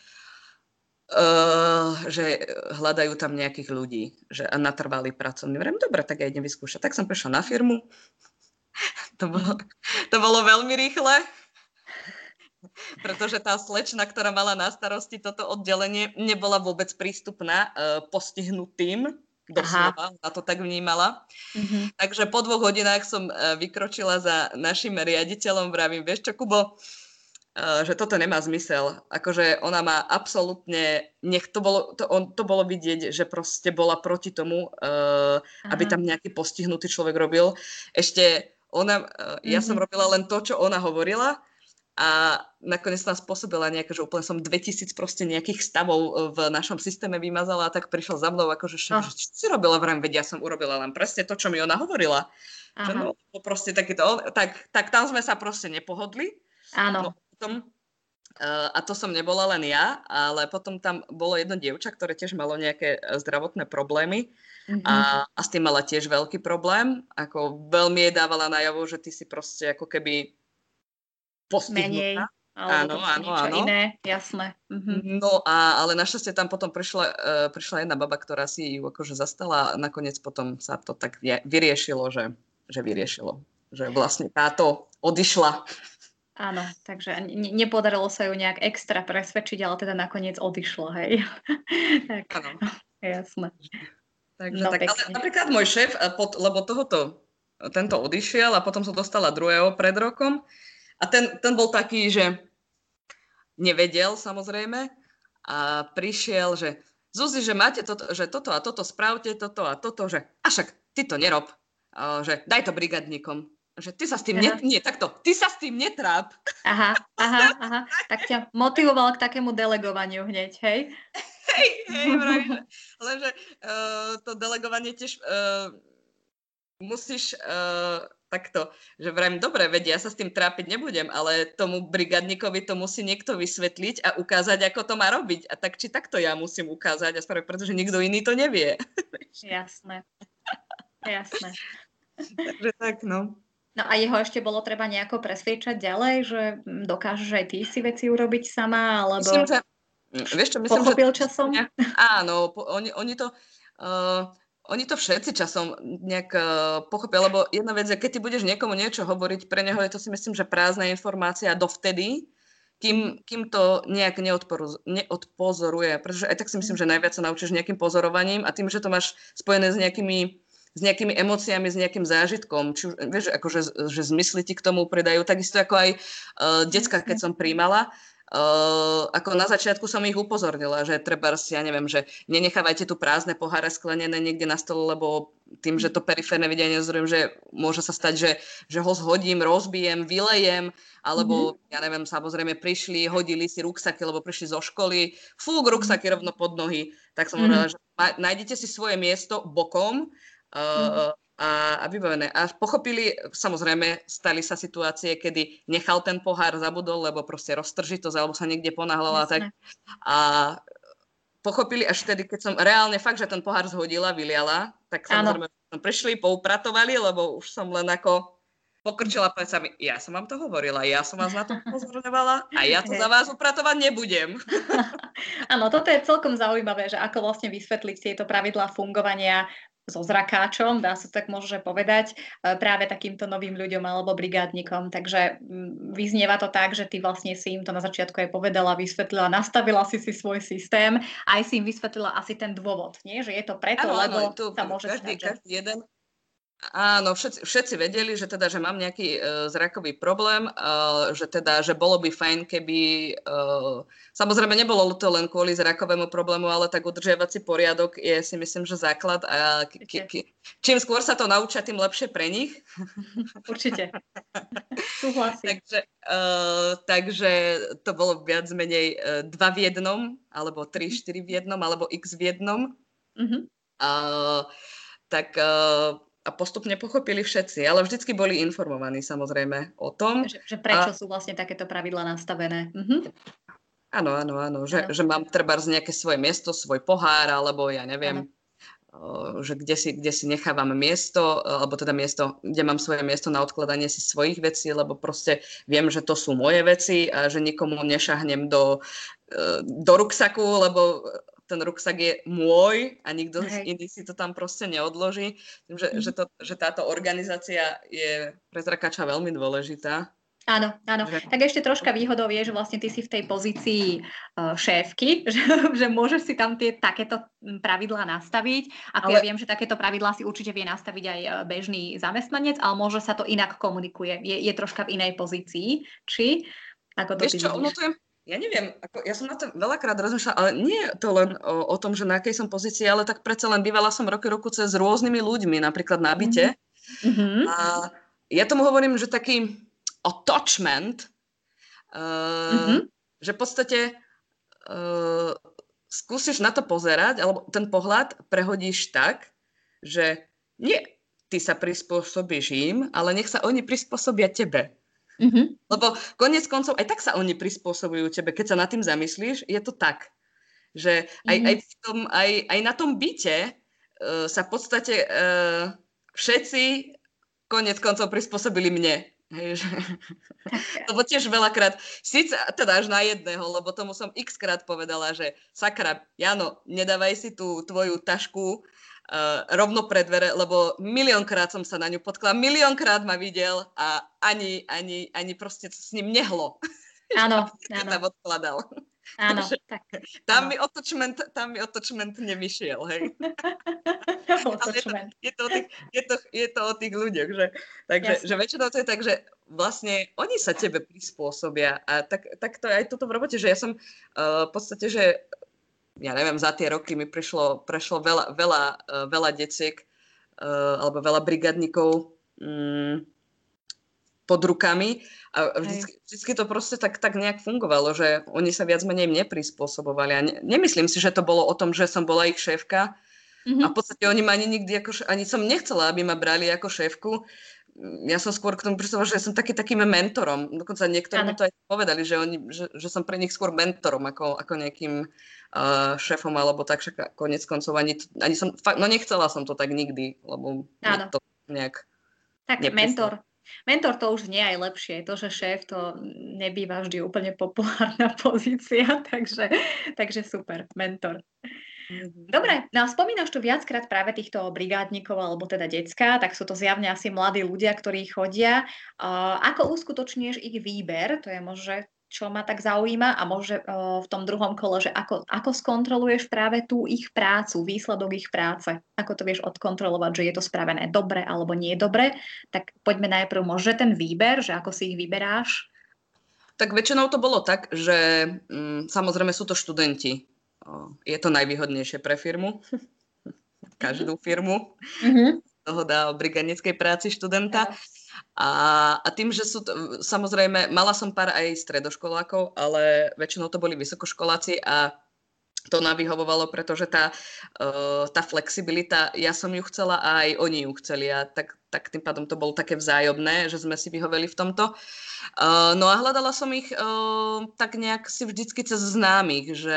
že hľadajú tam nejakých ľudí, že natrvali pracovný. Vrem, dobre, tak ja idem vyskúšať. Tak som prišla na firmu. To bolo veľmi rýchle, pretože tá slečna, ktorá mala na starosti toto oddelenie, nebola vôbec prístupná postihnutým. Doslova, na to tak vnímala. Takže po 2 hodinách som vykročila za našim riaditeľom, vravím, vieš čo, Kubo, že toto nemá zmysel. Akože ona má absolútne, to bolo vidieť, že proste bola proti tomu, aby tam nejaký postihnutý človek robil. Ešte ona, ja som robila len to, čo ona hovorila a nakoniec tam spôsobila nejaké, že úplne som 2000 proste nejakých stavov v našom systéme vymazala a tak prišiel za mnou, akože čo si robila? Vrem, veď ja som urobila len presne to, čo mi ona hovorila. Že no, proste takýto, tak tam sme sa proste nepohodli. Áno. A to som nebola len ja, ale potom tam bolo jedno dievča, ktoré tiež malo nejaké zdravotné problémy a s tým mala tiež veľký problém. Ako veľmi jej dávala najavo, že ty si proste ako keby postihnutá. Áno. Iné, jasné. No ale našťastie tam potom prišla jedna baba, ktorá si ju akože zastala a nakoniec potom sa to tak vyriešilo, že vlastne táto odišla. Áno, takže nepodarilo sa ju nejak extra presvedčiť, ale teda nakoniec odišlo, hej. Tak, áno. Jasné. Takže tak, ale napríklad môj šéf, lebo tento odišiel a potom som dostala druhého pred rokom a ten bol taký, že nevedel samozrejme a prišiel, že Zuzi, že máte toto, že toto a toto spravte, toto a toto, že a však ty to nerob, že daj to brigadníkom. Že ty sa s tým ty sa s tým netráp. Aha. Tak ťa motivoval k takému delegovaniu hneď, hej? Hej, lenže to delegovanie tiež musíš takto, že vrajím, dobre, vedia, ja sa s tým trápiť nebudem, ale tomu brigadníkovi to musí niekto vysvetliť a ukázať, ako to má robiť. A tak či takto ja musím ukázať a spraviť, pretože nikto iný to nevie. Jasné. Takže tak, no. No a jeho ešte bolo treba nejako presviečať ďalej, že dokážeš aj ty si veci urobiť sama, alebo pochopil časom? Áno, oni to všetci časom nejak pochopia, lebo jedna vec je, keď ty budeš niekomu niečo hovoriť, pre neho je to si myslím, že prázdna informácia dovtedy, kým to nejak neodpozoruje, pretože aj tak si myslím, že najviac sa naučíš nejakým pozorovaním a tým, že to máš spojené s nejakými emóciami, s nejakým zážitkom, či už, vieš, akože, že zmysly ti k tomu pridajú, takisto ako aj decka, keď som prijímala, ako na začiatku som ich upozornila, že treba, ja neviem, že nenechávajte tu prázdne poháre sklenené niekde na stole, lebo tým, že to periférne videnie nezorujem, že môže sa stať, že ho zhodím, rozbijem, vylejem, alebo ja neviem, samozrejme prišli, hodili si ruksaky, lebo prišli zo školy, fúk, ruksaky rovno pod nohy, tak som hovorila, že nájdete si svoje miesto bokom, a vybavené. A pochopili, samozrejme, stali sa situácie, kedy nechal ten pohár, zabudol, lebo proste roztržitosť, alebo sa niekde ponáhľala. Tak. A pochopili až vtedy, keď som reálne fakt, že ten pohár zhodila, vyliala, tak samozrejme som prišli, poupratovali, lebo už som len ako pokrčila plecami. Ja som vám to hovorila, ja som vás na to pozorňovala a ja to za vás upratovať nebudem. Áno, toto je celkom zaujímavé, že ako vlastne vysvetliť tieto pravidlá fungovania so zrakáčom, dá sa tak môže povedať, práve takýmto novým ľuďom alebo brigádnikom. Takže vyznieva to tak, že ty vlastne si im to na začiatku aj povedala, vysvetlila, nastavila si svoj systém, aj si im vysvetlila asi ten dôvod, nie? Že je to preto, lebo sa môže stať, že... Každý jeden. Áno, všetci vedeli, že teda, že mám nejaký zrakový problém, že bolo by fajn, keby samozrejme nebolo to len kvôli zrakovému problému, ale tak udržiavať si poriadok je, si myslím, že základ a čím skôr sa to naučia, tým lepšie pre nich. Určite. Súhlasím. Takže to bolo viac menej 2 v jednom, alebo 3, 4 v jednom, alebo x v jednom. A postupne pochopili všetci, ale vždycky boli informovaní samozrejme o tom. Že prečo sú vlastne takéto pravidlá nastavené. Áno, že mám trebárs nejaké svoje miesto, svoj pohár, alebo ja neviem, že kde si nechávam miesto, alebo teda miesto, kde mám svoje miesto na odkladanie si svojich vecí, lebo proste viem, že to sú moje veci a že nikomu nešahnem do ruksaku, lebo ten ruksak je môj a nikto iný si to tam proste neodloží. Že táto organizácia je pre zrakača veľmi dôležitá. Áno. Tak ešte troška výhodou je, že vlastne ty si v tej pozícii šéfky, že môžeš si tam takéto pravidlá nastaviť. Ako ja viem, že takéto pravidlá si určite vie nastaviť aj bežný zamestnanec, ale môže sa to inak komunikuje. Je troška v inej pozícii. Či? Ako to ty vidíš? Ja neviem, ja som na to veľakrát rozmýšľala, ale nie je to len o tom, že na akej som pozícii, ale tak predsa len bývala som roky cez rôznymi ľuďmi, napríklad na byte. A ja tomu hovorím, že taký attachment, že v podstate skúsiš na to pozerať, alebo ten pohľad prehodíš tak, že nie ty sa prispôsobíš im, ale nech sa oni prispôsobia tebe. Lebo koniec koncov aj tak sa oni prispôsobujú tebe. Keď sa nad tým zamyslíš, je to tak, že aj na tom byte sa v podstate všetci koniec koncov prispôsobili mne. Hej, lebo tiež veľakrát, síce teda až na jedného, lebo tomu som x-krát povedala, že sakra, Jano, nedávaj si tú tvoju tašku rovno pred dvere, lebo miliónkrát som sa na ňu potkala, miliónkrát ma videl a ani proste s ním nehlo. Áno. Tam odkladal. Áno. Tam mi otočment nevyšiel, hej. Je to o tých ľuďoch, že? Takže že väčšinou to je tak, že vlastne oni sa tebe prispôsobia a tak to je aj toto v robote, že ja som v podstate, že ja neviem, za tie roky mi prešlo veľa deciek alebo veľa brigadníkov pod rukami a vždycky to proste tak nejak fungovalo, že oni sa viac menej mne prispôsobovali a nemyslím si, že to bolo o tom, že som bola ich šéfka a v podstate oni ma ani nikdy ani som nechcela, aby ma brali ako šéfku. Ja som skôr k tomu pristupovala, že ja som takým mentorom. Dokonca niektorí mi to aj povedali, že som pre nich skôr mentorom ako nejakým šéfom, alebo tak, však konec koncov ani som, nechcela som to tak nikdy, lebo to nejak... Tak mentor to už nie je lepšie. To, že šéf, to nebýva vždy úplne populárna pozícia, takže super, mentor. Dobre, no a spomínaš tu viackrát práve týchto brigádnikov, alebo teda decká, tak sú to zjavne asi mladí ľudia, ktorí chodia. Ako uskutočníš ich výber? To je možno, čo ma tak zaujíma a môže v tom druhom kole, že ako skontroluješ práve tú ich prácu, výsledok ich práce. Ako to vieš odkontrolovať, že je to spravené dobre alebo nie dobre. Tak poďme najprv možno ten výber, že ako si ich vyberáš. Tak väčšinou to bolo tak, že samozrejme sú to študenti. Je to najvýhodnejšie pre firmu. Každú firmu. Dohoda o brigádnickej práci študenta. A tým, že sú to, samozrejme, mala som pár aj stredoškolákov, ale väčšinou to boli vysokoškoláci a to navyhovovalo, pretože tá flexibilita, ja som ju chcela a aj oni ju chceli a tak tým pádom to bolo také vzájomné, že sme si vyhoveli v tomto. No a hľadala som ich tak nejak si vždycky cez známych, že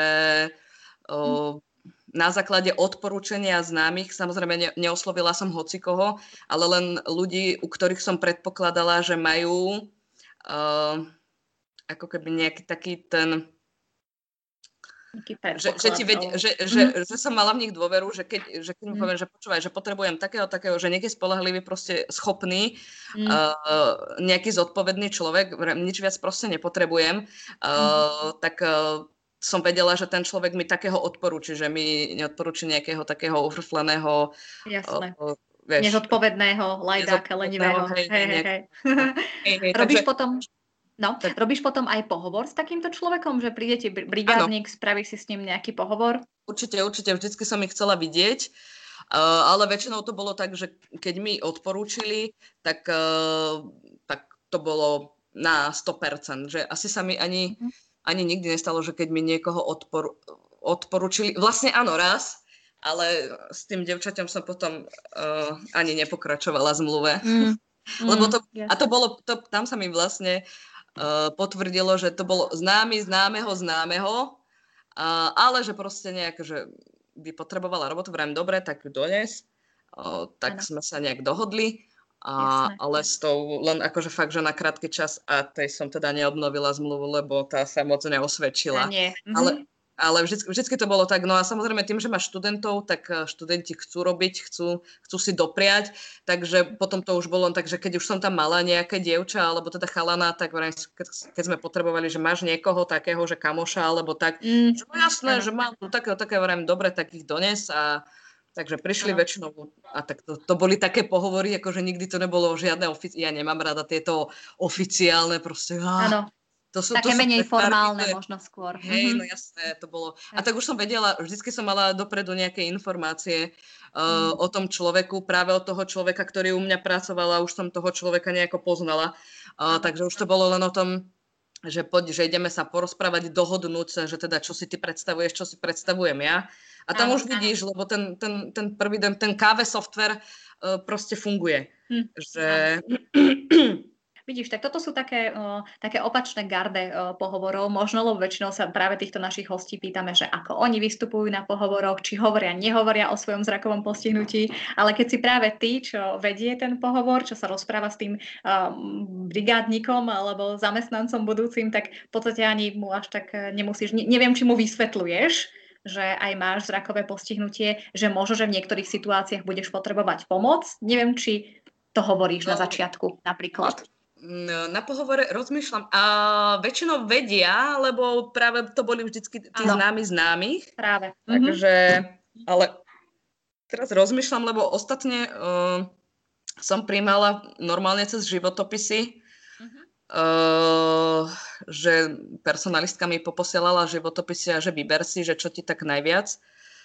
na základe odporúčania známych, samozrejme neoslovila som hocikoho, ale len ľudí, u ktorých som predpokladala, že majú ako keby nejaký taký ten... Že som mala v nich dôveru, že keď mi poviem, že počúvaj, že potrebujem takého, že nieký spoľahlivý, proste schopný, nejaký zodpovedný človek, nič viac proste nepotrebujem, tak som vedela, že ten človek mi takého odporúči, že mi neodporúči nejakého takého uvrfleného... Jasné. Nezodpovedného, lajdáka, lenivého. Hej. Robíš potom... No, robíš potom aj pohovor s takýmto človekom, že príde ti brigádnik, spraví si s ním nejaký pohovor? Určite, vždycky som ich chcela vidieť, ale väčšinou to bolo tak, že keď mi odporúčili, tak to bolo na 100%, že asi sa mi ani nikdy nestalo, že keď mi niekoho odporúčili, vlastne áno, raz, ale s tým devčaťom som potom ani nepokračovala zmluve. Lebo tam sa mi vlastne potvrdilo, že to bolo známeho, ale že proste nejak, že by potrebovala robotu, vrajím, dobre, tak ju dones, tak sme sa nejak dohodli, ale s tou len akože fakt, že na krátky čas a tej som teda neobnovila zmluvu, lebo tá sa moc neosvedčila. Ale vždycky to bolo tak, no a samozrejme tým, že máš študentov, tak študenti chcú robiť, chcú si dopriať, takže potom to už bolo tak, že keď už som tam mala nejaké dievča, alebo teda chalana, tak keď sme potrebovali, že máš niekoho takého, že kamoša, alebo tak, že no jasné, že mám takého, vrajím, dobre, tak ich dones a takže prišli väčšinou a tak to boli také pohovory, akože nikdy to nebolo žiadne ja nemám rada tieto oficiálne proste. Áno. Také menej formálne možno skôr. Hej, no jasné, to bolo. A tak už som vedela, vždycky som mala dopredu nejaké informácie o tom človeku, práve od toho človeka, ktorý u mňa pracoval, už som toho človeka nejako poznala. Takže už to bolo len o tom, že že ideme sa porozprávať, dohodnúť sa, že teda čo si ty predstavuješ, čo si predstavujem ja. A tam už vidíš, lebo ten prvý ten KV software proste funguje. Že... Vidíš, tak toto sú také opačné garde pohovorov. Možno, lebo väčšinou sa práve týchto našich hostí pýtame, že ako oni vystupujú na pohovoroch, či hovoria, nehovoria o svojom zrakovom postihnutí, ale keď si práve ty, čo vedie ten pohovor, čo sa rozpráva s tým brigádnikom alebo zamestnancom budúcim, tak v podstate ani mu až tak nemusíš, neviem, či mu vysvetľuješ, že aj máš zrakové postihnutie, že možno, že v niektorých situáciách budeš potrebovať pomoc. Neviem, či to hovoríš na začiatku napríklad. Na pohovore rozmýšľam a väčšinou vedia, lebo práve to boli vždycky tí známych. Práve. Takže, ale teraz rozmýšľam, lebo ostatne som prijímala normálne cez životopisy, že personalistka mi poposielala životopisy a že vyber si, že čo ti tak najviac.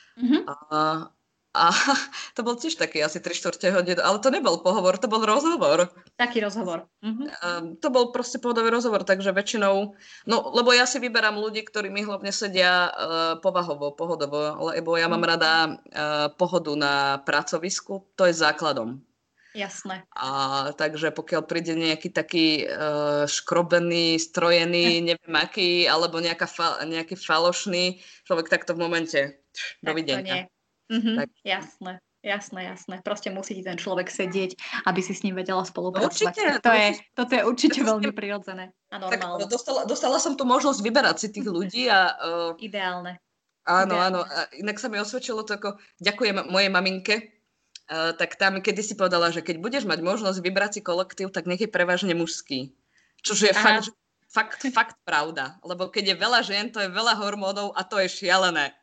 A to bol tiež taký asi 3/4 hodiny, ale to nebol pohovor, to bol rozhovor. Taký rozhovor. To bol proste pohodový rozhovor, takže väčšinou, no lebo ja si vyberám ľudí, ktorí mi hlavne sedia povahovo, pohodovo, lebo ja mám rada pohodu na pracovisku, to je základom. Jasné. A takže pokiaľ príde nejaký taký škrobený, strojený, neviem aký, alebo nejaký falošný človek, tak to v momente dovidenia. Jasné. Proste musí ten človek sedieť, aby si s ním vedela spolupracovať. Toto je určite veľmi prirodzené a normálne. Tak dostala som tu možnosť vyberať si tých ľudí a... Ideálne. Áno. A inak sa mi osvedčilo to, ako ďakujem mojej maminke, tak tam kedysi povedala, že keď budeš mať možnosť vybrať si kolektív, tak nech je prevažne mužský. Čože je fakt pravda. Lebo keď je veľa žien, to je veľa hormónov a to je šialené.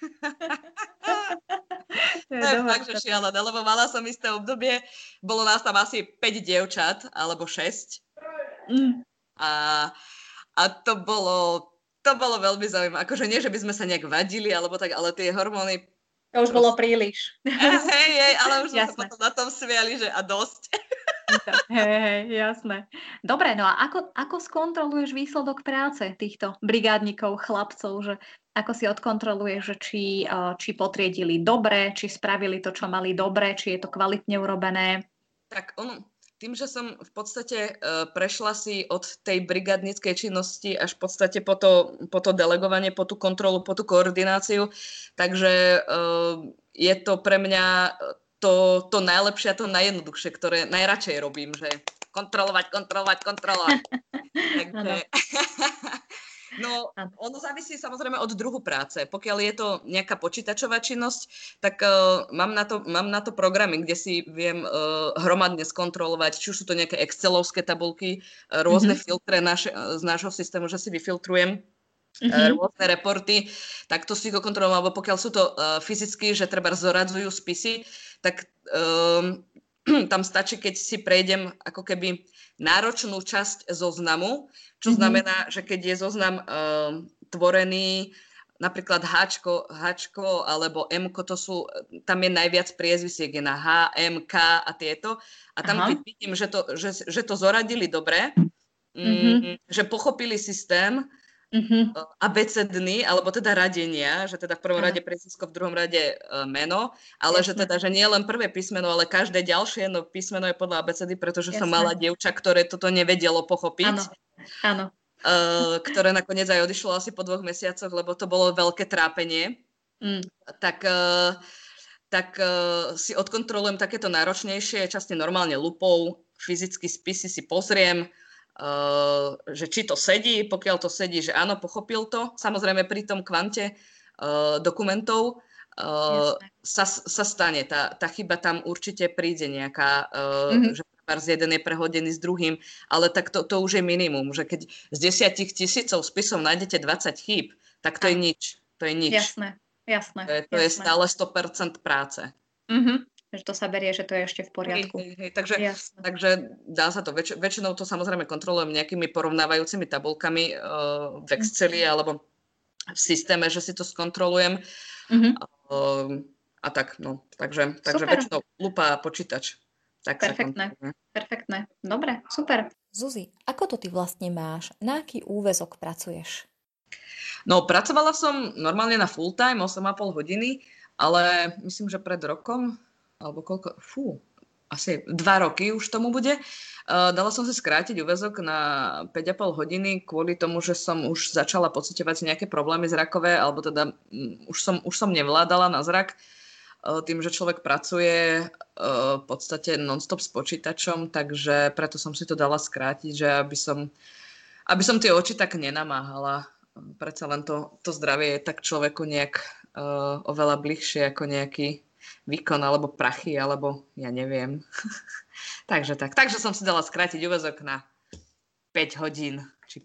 To je fakt, že šialené, lebo mala som isté obdobie, bolo nás tam asi 5 dievčat, alebo 6. A to bolo veľmi zaujímavé. Akože nie, že by sme sa nejak vadili, alebo tak, ale tie hormóny... To už bolo príliš. Hej, ale už sme sa potom na tom smiali, že a dosť. Hej, jasné. Dobre, no a ako skontroluješ výsledok práce týchto brigádnikov, chlapcov, že ako si odkontroluješ, že či potriedili dobre, či spravili to, čo mali dobre, či je to kvalitne urobené? Tak tým, že som v podstate prešla si od tej brigádnickej činnosti až v podstate po to delegovanie, po tú kontrolu, po tú koordináciu, takže je to pre mňa to najlepšie a to najjednoduchšie, ktoré najradšej robím, že kontrolovať. Takže, no, ono závisí samozrejme od druhu práce. Pokiaľ je to nejaká počítačová činnosť, tak mám na to programy, kde si viem hromadne skontrolovať, či už sú to nejaké excelovské tabulky, rôzne filtre z nášho systému, že si vyfiltrujem rôzne reporty, tak to si to kontrolujem, alebo pokiaľ sú to fyzicky, že treba zoradzujú spisy, tak tam stačí, keď si prejdem ako keby náročnú časť zoznamu, čo znamená, že keď je zoznam tvorený napríklad H-ko alebo M-ko, tam je najviac priezvisiek, je na H, M, K a tieto. A tam keď vidím, že to zoradili dobre, že pochopili systém, abecedný, alebo teda radenia, že teda v prvom rade priezvisko, v druhom rade meno, ale že teda, že nie len prvé písmeno, ale každé ďalšie písmeno je podľa abecedy, pretože som mala dievča, ktoré toto nevedelo pochopiť. Áno. Ktoré nakoniec aj odišlo asi po 2 mesiacoch, lebo to bolo veľké trápenie. Tak si odkontrolujem takéto náročnejšie, časti normálne lupou, fyzicky spisy si pozriem, že či to sedí, pokiaľ to sedí, že áno, pochopil to. Samozrejme pri tom kvante dokumentov sa stane. Tá chyba tam určite príde nejaká, že jeden je prehodený s druhým, ale tak to už je minimum, že keď z 10 000 spisov nájdete 20 chýb, tak to je nič. To je nič. Jasné. To je stále 100% práce. Že to sa berie, že to je ešte v poriadku. Takže dá sa to. Väčšinou to samozrejme kontrolujem nejakými porovnávajúcimi tabulkami v Exceli alebo v systéme, že si to skontrolujem. A tak, no. Takže väčšinou lupa a počítač. Tak Perfektné. Dobre, super. Zuzi, ako to ty vlastne máš? Na aký úväzok pracuješ? No, pracovala som normálne na full time, 8,5 hodiny, ale myslím, že pred rokom alebo koľko, asi 2 roky už tomu bude. Dala som si skrátiť úväzok na 5,5 hodiny kvôli tomu, že som už začala pociťovať nejaké problémy zrakové, alebo teda už som nevládala na zrak. Tým, že človek pracuje v podstate non-stop s počítačom, takže preto som si to dala skrátiť, že aby som tie oči tak nenamáhala. Predsa len to zdravie je tak človeku nejak oveľa bližšie ako nejaký výkon, alebo prachy, alebo ja neviem. Takže som si dala skrátiť úväzok na 5 hodín, či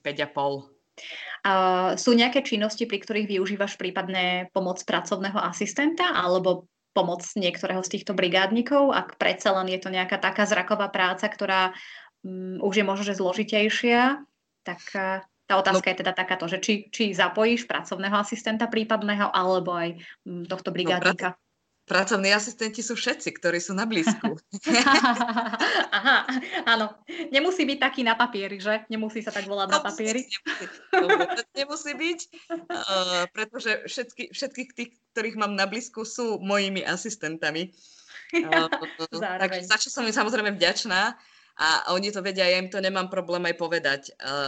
5,5. Sú nejaké činnosti, pri ktorých využívaš prípadne pomoc pracovného asistenta, alebo pomoc niektorého z týchto brigádnikov, ak predsa len je to nejaká taká zraková práca, ktorá už je možno, že zložitejšia, tak tá otázka je teda takáto, že či zapojíš pracovného asistenta prípadného, alebo aj tohto brigádnika. Pracovní asistenti sú všetci, ktorí sú na blízku. Aha, áno. Nemusí byť taký na papieri, že? Nemusí sa tak volať na papieri. Nemusí byť, pretože všetkých tých, ktorých mám na blízku, sú mojimi asistentami. Takže za čo som im samozrejme vďačná. A oni to vedia, ja im to nemám problém aj povedať.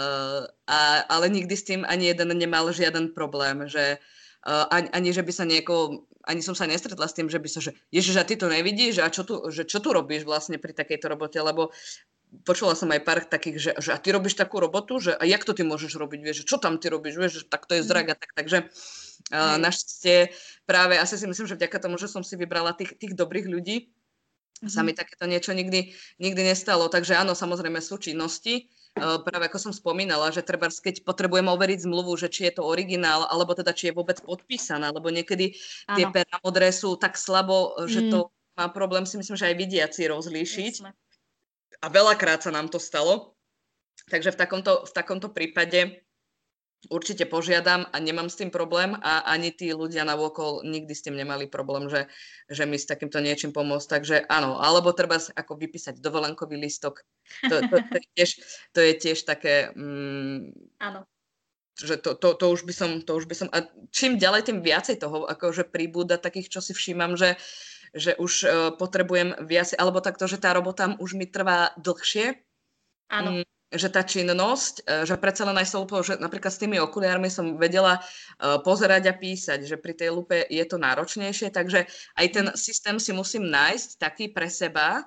Ale nikdy s tým ani jeden nemal žiaden problém, že ani že by sa ani som sa nestretla s tým, že by sa, že Ježiš, a ty to nevidíš, a čo tu robíš vlastne pri takejto robote, lebo počula som aj pár takých, že a ty robíš takú robotu, že a jak to ty môžeš robiť, vieš, čo tam ty robíš, vieš, tak to je zrak a tak, takže našťastie práve, asi si myslím, že vďaka tomu, že som si vybrala tých dobrých ľudí, sa mi takéto niečo nikdy nestalo, takže áno, samozrejme sú činnosti, práve ako som spomínala, že treba, keď potrebujeme overiť zmluvu, že či je to originál, alebo teda či je vôbec podpísaná, lebo niekedy tie pera modré sú tak slabo, že to má problém, si myslím, že aj vidiaci rozlíšiť. A veľakrát sa nám to stalo. Takže v takomto prípade určite požiadam a nemám s tým problém a ani tí ľudia navôkol nikdy s tým nemali problém, že mi s takýmto niečím pomôcť. Takže áno, alebo treba ako vypísať dovolenkový lístok. To je tiež také... Áno. Že to už by som... A čím ďalej, tým viacej toho akože pribúda takých, čo si všímam, že už potrebujem viac, alebo takto, že tá robota už mi trvá dlhšie. Áno. Že tá činnosť, že predsa len aj že napríklad s tými okuliármi som vedela pozerať a písať, že pri tej lupe je to náročnejšie, takže aj ten systém si musím nájsť taký pre seba,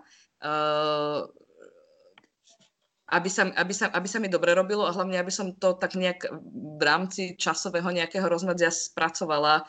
aby sa mi dobre robilo a hlavne, aby som to tak nejak v rámci časového nejakého rozmedzia spracovala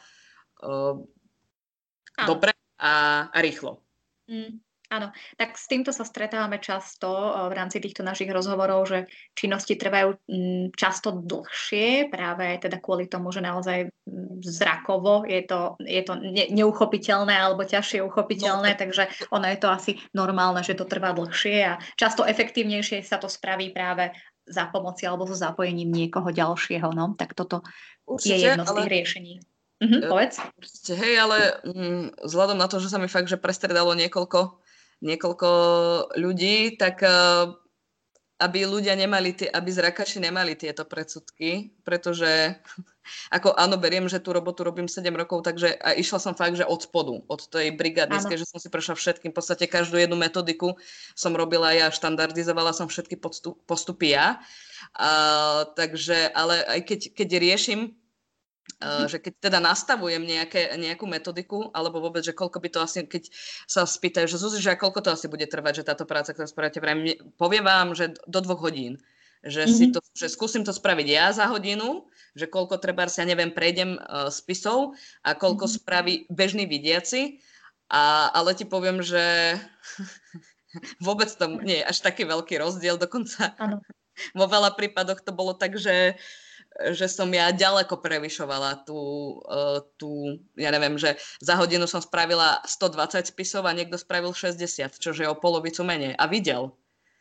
dobre a rýchlo. Áno, tak s týmto sa stretávame často v rámci týchto našich rozhovorov, že činnosti trvajú často dlhšie, práve teda kvôli tomu, že naozaj zrakovo je to neuchopiteľné alebo ťažšie uchopiteľné, takže ono je to asi normálne, že to trvá dlhšie a často efektívnejšie sa to spraví práve za pomoci alebo so zapojením niekoho ďalšieho. No? Tak toto určite, je jedno z tých riešení. Povedz. Určite, hej, ale vzhľadom na to, že sa mi fakt, že prestredalo niekoľko ľudí, tak aby ľudia aby zrakači nemali tieto predsudky, pretože ako áno, beriem, že tú robotu robím 7 rokov, takže a išla som fakt, že od spodu, od tej brigádniskej, že som si prešla všetkým, v podstate každú jednu metodiku som robila ja, štandardizovala som všetky postupy ja, takže, ale aj keď riešim, že keď teda nastavujem nejakú metodiku, alebo vôbec, že koľko by to asi, keď sa spýtajú, že Zuzi, že koľko to asi bude trvať, že táto práca, ktorú spravíte, poviem vám, že do 2 hodín. Že skúsim to spraviť ja za hodinu, že koľko trebárs, ja neviem, prejdem spisov a koľko spraví bežný vidiaci, ale ti poviem, že vôbec tam nie je až taký veľký rozdiel, dokonca vo veľa prípadoch to bolo tak, že som ja ďaleko prevyšovala tú, ja neviem, že za hodinu som spravila 120 spisov a niekto spravil 60, čo je o polovicu menej. A videl.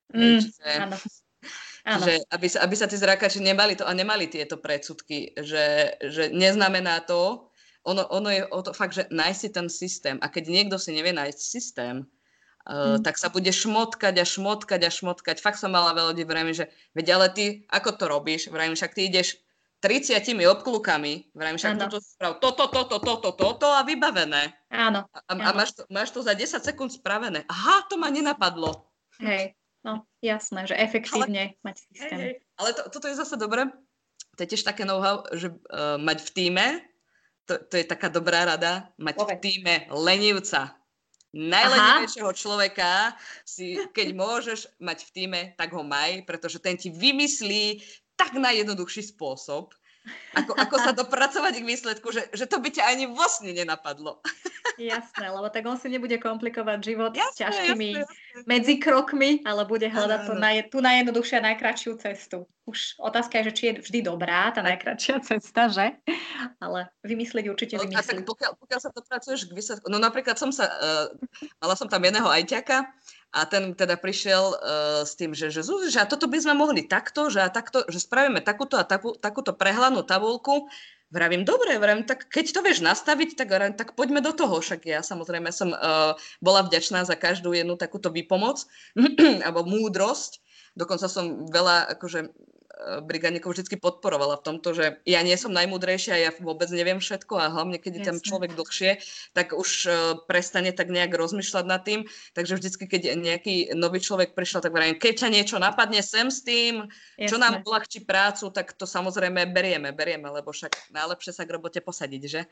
Že aby sa tí zrakači nemali tieto predsudky, že neznamená to, ono je o to fakt, že nájsť si ten systém. A keď niekto si nevie nájsť systém, tak sa bude šmotkať. Fakt som mala veľa ľudí, vrajím, že veď, ale ty, ako to robíš? Vrajím, však ty ideš 30 obklukami, vrajím, však toto sprav, toto a vybavené. Áno. A máš to za 10 sekúnd spravené. Aha, to ma nenapadlo. Hej, no jasné, že efektívne mať systém. Ale toto je zase dobré. To je tiež také know-how, že mať v tíme, to je taká dobrá rada, mať v tíme lenivca. Najlenivejšieho človeka si, keď môžeš mať v tíme, tak ho maj, pretože ten ti vymyslí tak najjednoduchší spôsob, ako sa dopracovať k výsledku, že to by ťa ani vlastne nenapadlo. Jasné, lebo tak on si nebude komplikovať život s ťažkými medzikrokmi, ale bude hľadať tú najjednoduchšiu a najkratšiu cestu. Už otázka je, že či je vždy dobrá tá najkratšia cesta, že? Ale vymyslieť určite vymyslí. A tak pokiaľ sa dopracuješ k výsledku, no napríklad mala som tam jedného ajťaka a ten teda prišiel s tým, že Zuzi, že a toto by sme mohli takto, že spravíme takúto a takúto prehľadnú tabuľku. Vravím, dobre, tak keď to vieš nastaviť, tak poďme do toho. Však ja samozrejme som bola vďačná za každú jednu takúto výpomoc alebo múdrosť. Dokonca som veľa brigádnikov vždy podporovala v tomto, že ja nie som najmúdrejšia, ja vôbec neviem všetko a hlavne, keď je tam človek dlhšie, tak už prestane tak nejak rozmýšľať nad tým. Takže vždycky, keď nejaký nový človek prišiel, tak vravím, keď ťa niečo napadne sem s tým, čo nám uľahčí prácu, tak to samozrejme berieme, lebo však najlepšie sa k robote posadiť, že?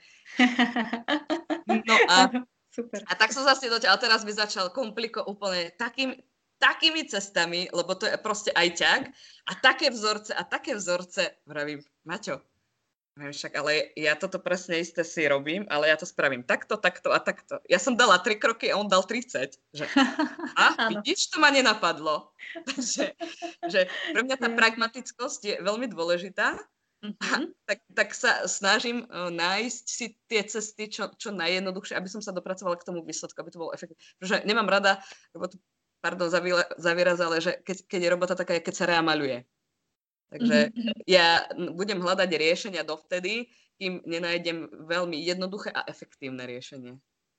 No super. A tak som zase dotiaľ, teraz by začal úplne takými cestami, lebo to je proste ajťák a také vzorce, vravím, Maťo, však ale ja toto presne isté si robím, ale ja to spravím takto a takto. Ja som dala 3 kroky a on dal 30. Vidíš, to ma nenapadlo. že pre mňa tá pragmatickosť je veľmi dôležitá. Tak sa snažím nájsť si tie cesty čo najjednoduchšie, aby som sa dopracovala k tomu výsledku, aby to bolo efektívne. Pretože nemám rada, lebo za výraz, ale že keď je robota taká, keď sa maľuje. Takže ja budem hľadať riešenia dovtedy, kým nenájdem veľmi jednoduché a efektívne riešenie.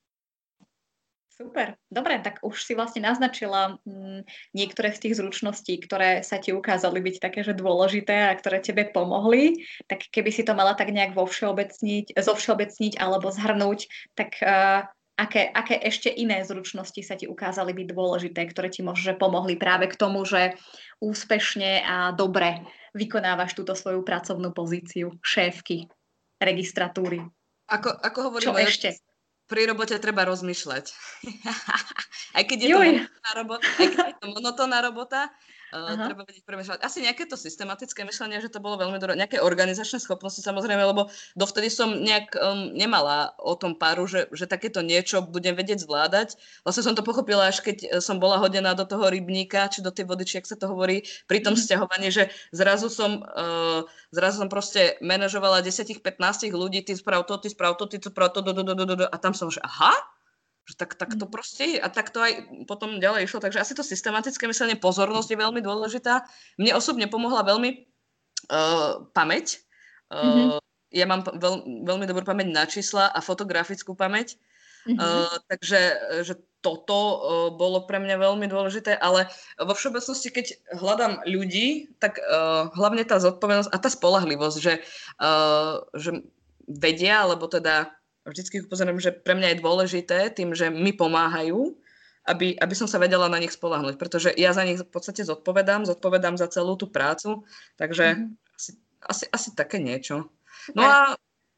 Super, dobre, tak už si vlastne naznačila niektoré z tých zručností, ktoré sa ti ukázali byť také, že dôležité a ktoré tebe pomohli. Tak keby si to mala tak nejak zovšeobecniť alebo zhrnúť, tak aké ešte iné zručnosti sa ti ukázali byť dôležité, ktoré ti možno pomohli práve k tomu, že úspešne a dobre vykonávaš túto svoju pracovnú pozíciu šéfky registratúry? Ako hovorím, čo ešte? Pri robote treba rozmýšľať. Aj keď je to monotónna robota, treba vedieť premýšľať. Asi nejaké to systematické myšlenie, že to bolo veľmi dobré. Nejaké organizačné schopnosti samozrejme, lebo dovtedy som nejak nemala o tom páru, že takéto niečo budem vedieť zvládať. Vlastne som to pochopila, až keď som bola hodená do toho rybníka, či do tej vody, či jak sa to hovorí, pri tom sťahovaní, že zrazu som proste manažovala 10-15 ľudí, ty sprav to, a tam som, že aha, že tak to proste, a tak to aj potom ďalej išlo, takže asi to systematické myslenie, pozornosť je veľmi dôležitá. Mne osobne pomohla veľmi pamäť. Ja mám veľmi dobrú pamäť na čísla a fotografickú pamäť, takže že toto bolo pre mňa veľmi dôležité, ale vo všeobecnosti, keď hľadám ľudí, tak hlavne tá zodpovednosť a tá spoľahlivosť, že vedia, alebo teda vždycky upozorňujem, že pre mňa je dôležité tým, že mi pomáhajú, aby som sa vedela na nich spoľahnúť, pretože ja za nich v podstate zodpovedám za celú tú prácu, takže asi také niečo. No a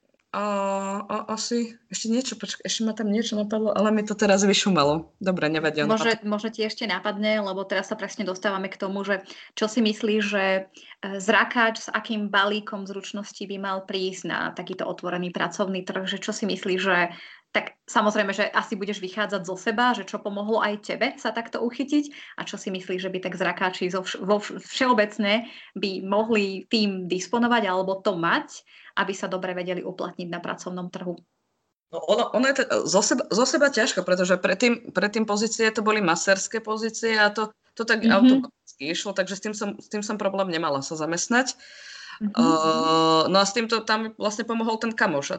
asi ešte niečo, počkaj, ešte ma tam niečo napadlo, ale mi to teraz vyšumelo. Dobre, nevadí. Možno ti ešte napadne, lebo teraz sa presne dostávame k tomu, že čo si myslíš, že zrakáč s akým balíkom zručností by mal prísť na takýto otvorený pracovný trh, že čo si myslíš, že tak samozrejme, že asi budeš vychádzať zo seba, že čo pomohlo aj tebe sa takto uchytiť a čo si myslíš, že by tak zrakáči všeobecne by mohli tým disponovať alebo to mať, aby sa dobre vedeli uplatniť na pracovnom trhu? No ono je zo seba ťažko, pretože predtým pozície to boli maserské pozície a to tak automaticky išlo, takže s tým som problém nemala sa zamestnať. No a s týmto tam vlastne pomohol ten kamoš.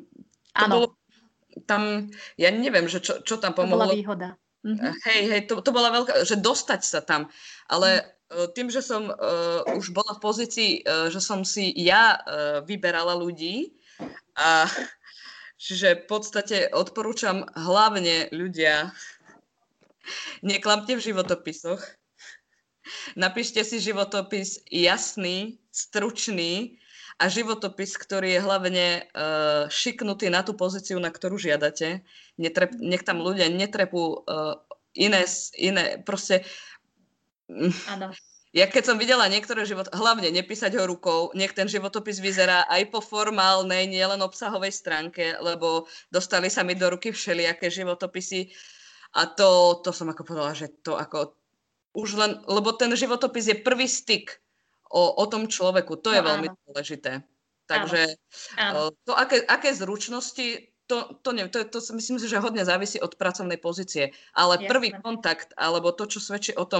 Tam ja neviem, že čo tam pomohlo. To bola výhoda. Hej, to bola veľká, že dostať sa tam. Ale tým, že som už bola v pozícii, že som si ja vyberala ľudí a čiže v podstate odporúčam hlavne ľudia, neklamte v životopisoch. Napíšte si životopis jasný, stručný a životopis, ktorý je hlavne šiknutý na tú pozíciu, na ktorú žiadate. Nech tam ľudia netrepú iné proste. Áno. Ja keď som videla niektoré hlavne nepísať ho rukou, nech ten životopis vyzerá aj po formálnej, nielen obsahovej stránke, lebo dostali sa mi do ruky všelijaké životopisy a to som ako povedala, že to ako už len, lebo ten životopis je prvý styk o tom človeku, to je veľmi dôležité. Takže to, aké zručnosti, to myslím si, že hodne závisí od pracovnej pozície, ale prvý kontakt, alebo to, čo svedčí o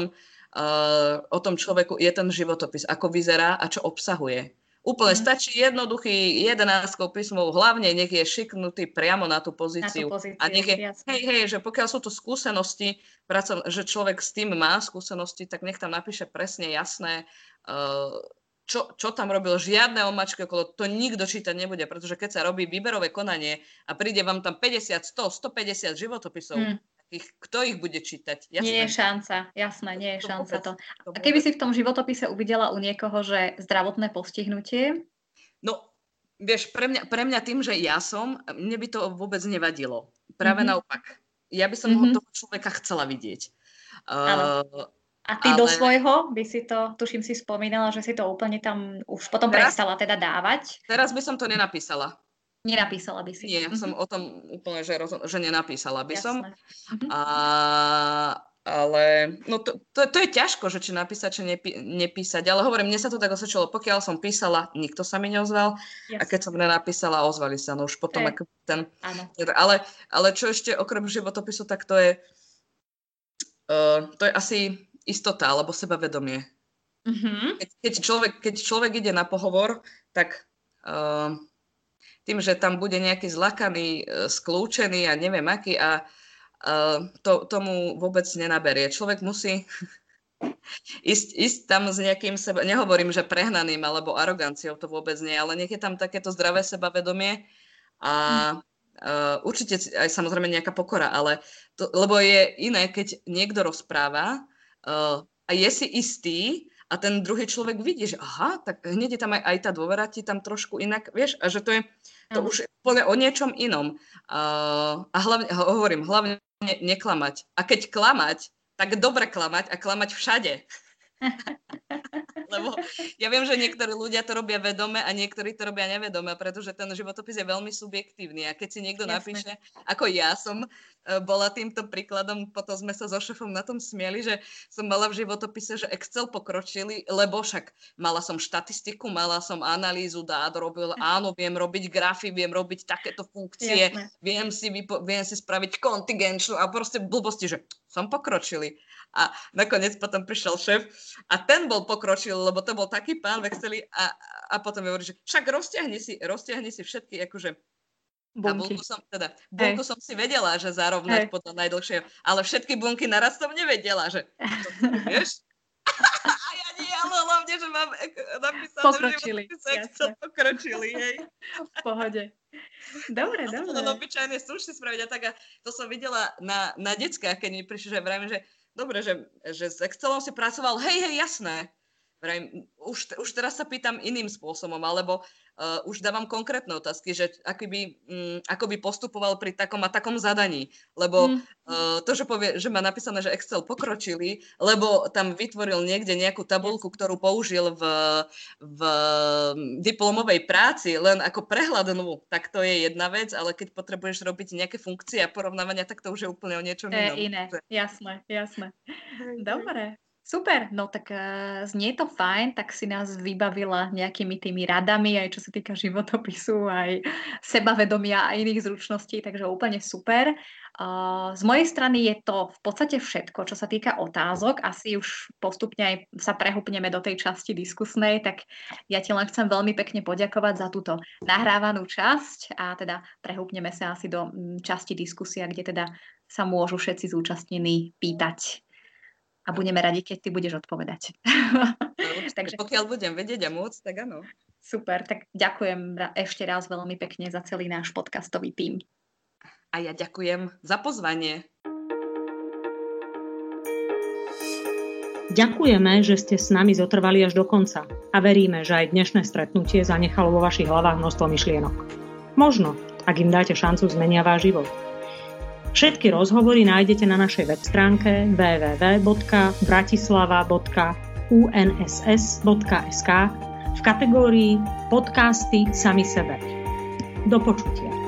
tom človeku, je ten životopis, ako vyzerá a čo obsahuje. Úplne stačí jednoduchý 11 písmov, hlavne nech je šiknutý priamo na tú pozíciu. A nech je, že pokiaľ sú to skúsenosti, že človek s tým má skúsenosti, tak nech tam napíše presne jasné, čo tam robil, žiadne omačky okolo, to nikto čítať nebude, pretože keď sa robí výberové konanie a príde vám tam 50, 100, 150 životopisov, kto ich bude čítať? Jasné. Nie je šanca, jasné, nie je šanca to. A keby si v tom životopise uvidela u niekoho, že zdravotné postihnutie? No, vieš, pre mňa tým, že mne by to vôbec nevadilo. Práve naopak. Ja by som toho človeka chcela vidieť. A ty do svojho by si to, tuším si spomínala, že si to úplne tam už potom prestala teda dávať? Teraz by som to nenapísala. Nenapísala by si. Nie, som o tom úplne, že nenapísala by som. Ale no to je ťažko, že či napísať, či nepísať. Ale hovorím, mne sa to tak osvedčilo. Pokiaľ som písala, nikto sa mi neozval. A keď som nenapísala, ozvali sa. No už potom ako ten... Ale čo ešte okrem životopisu, tak to je asi istota alebo sebavedomie. Keď človek ide na pohovor, tak tým, že tam bude nejaký zlakaný, skľúčený a neviem aký a tomu vôbec nenaberie. Človek musí ísť tam s nejakým nehovorím, že prehnaným alebo aroganciou, to vôbec nie, ale nech je tam takéto zdravé sebavedomie a určite aj samozrejme nejaká pokora, ale lebo je iné, keď niekto rozpráva a je si istý a ten druhý človek vidí, že aha, tak hneď je tam aj tá dôvera ti tam trošku inak, vieš, a že to už je úplne o niečom inom. A hlavne neklamať. A keď klamať, tak dobre klamať a klamať všade. Lebo ja viem, že niektorí ľudia to robia vedome a niektorí to robia nevedome, pretože ten životopis je veľmi subjektívny a keď si niekto napíše, ako ja som bola týmto príkladom, potom sme sa so šefom na tom smieli, že som mala v životopise, že Excel pokročili, lebo však mala som štatistiku, mala som analýzu dát, áno, viem robiť grafy, viem robiť takéto funkcie, viem si spraviť kontingenčnú a proste blbosti, že som pokročili. A nakoniec potom prišiel šéf a ten bol pokročil, lebo to bol taký pán v Exceli a potom mi hovorí, že však roztiahni si všetky akože bunky. Bunku som si vedela, že zarovnať podľa najdlhšieho, ale všetky bunky naraz som nevedela, že to vieš? A ja nie, ale hlavne, že mám napísané, že pokročili, hej. V pohode. Dobre. Len obyčajné slušne spraviť a tak a to som videla na deckách, keď mi prišli, že vravím, že dobre, že s Excelom si pracoval, hej, jasné. Vravím, už teraz sa pýtam iným spôsobom, alebo už dávam konkrétne otázky, že ako by postupoval pri takom a takom zadaní. Lebo to, že povie, že má napísané, že Excel pokročili, lebo tam vytvoril niekde nejakú tabuľku, ktorú použil v diplomovej práci, len ako prehľadnú, tak to je jedna vec, ale keď potrebuješ robiť nejaké funkcie a porovnávania, tak to už je úplne o niečom inom. Iné, jasné. Dobre. Super, no tak znie to fajn, tak si nás vybavila nejakými tými radami, aj čo sa týka životopisu, aj sebavedomia a iných zručností, takže úplne super. Z mojej strany je to v podstate všetko, čo sa týka otázok. Asi už postupne aj sa prehúpneme do tej časti diskusnej, tak ja ti len chcem veľmi pekne poďakovať za túto nahrávanú časť a teda prehúpneme sa asi do časti diskusia, kde teda sa môžu všetci zúčastnení pýtať. A budeme radi, keď ty budeš odpovedať. Takže pokiaľ budem vedieť a môcť, tak áno. Super, tak ďakujem ešte raz veľmi pekne za celý náš podcastový tím. A ja ďakujem za pozvanie. Ďakujeme, že ste s nami zotrvali až do konca a veríme, že aj dnešné stretnutie zanechalo vo vašich hlavách množstvo myšlienok. Možno, ak im dáte šancu, zmenia váš život. Všetky rozhovory nájdete na našej web stránke www.bratislava.unss.sk v kategórii Podcasty sami sebe. Do počutia.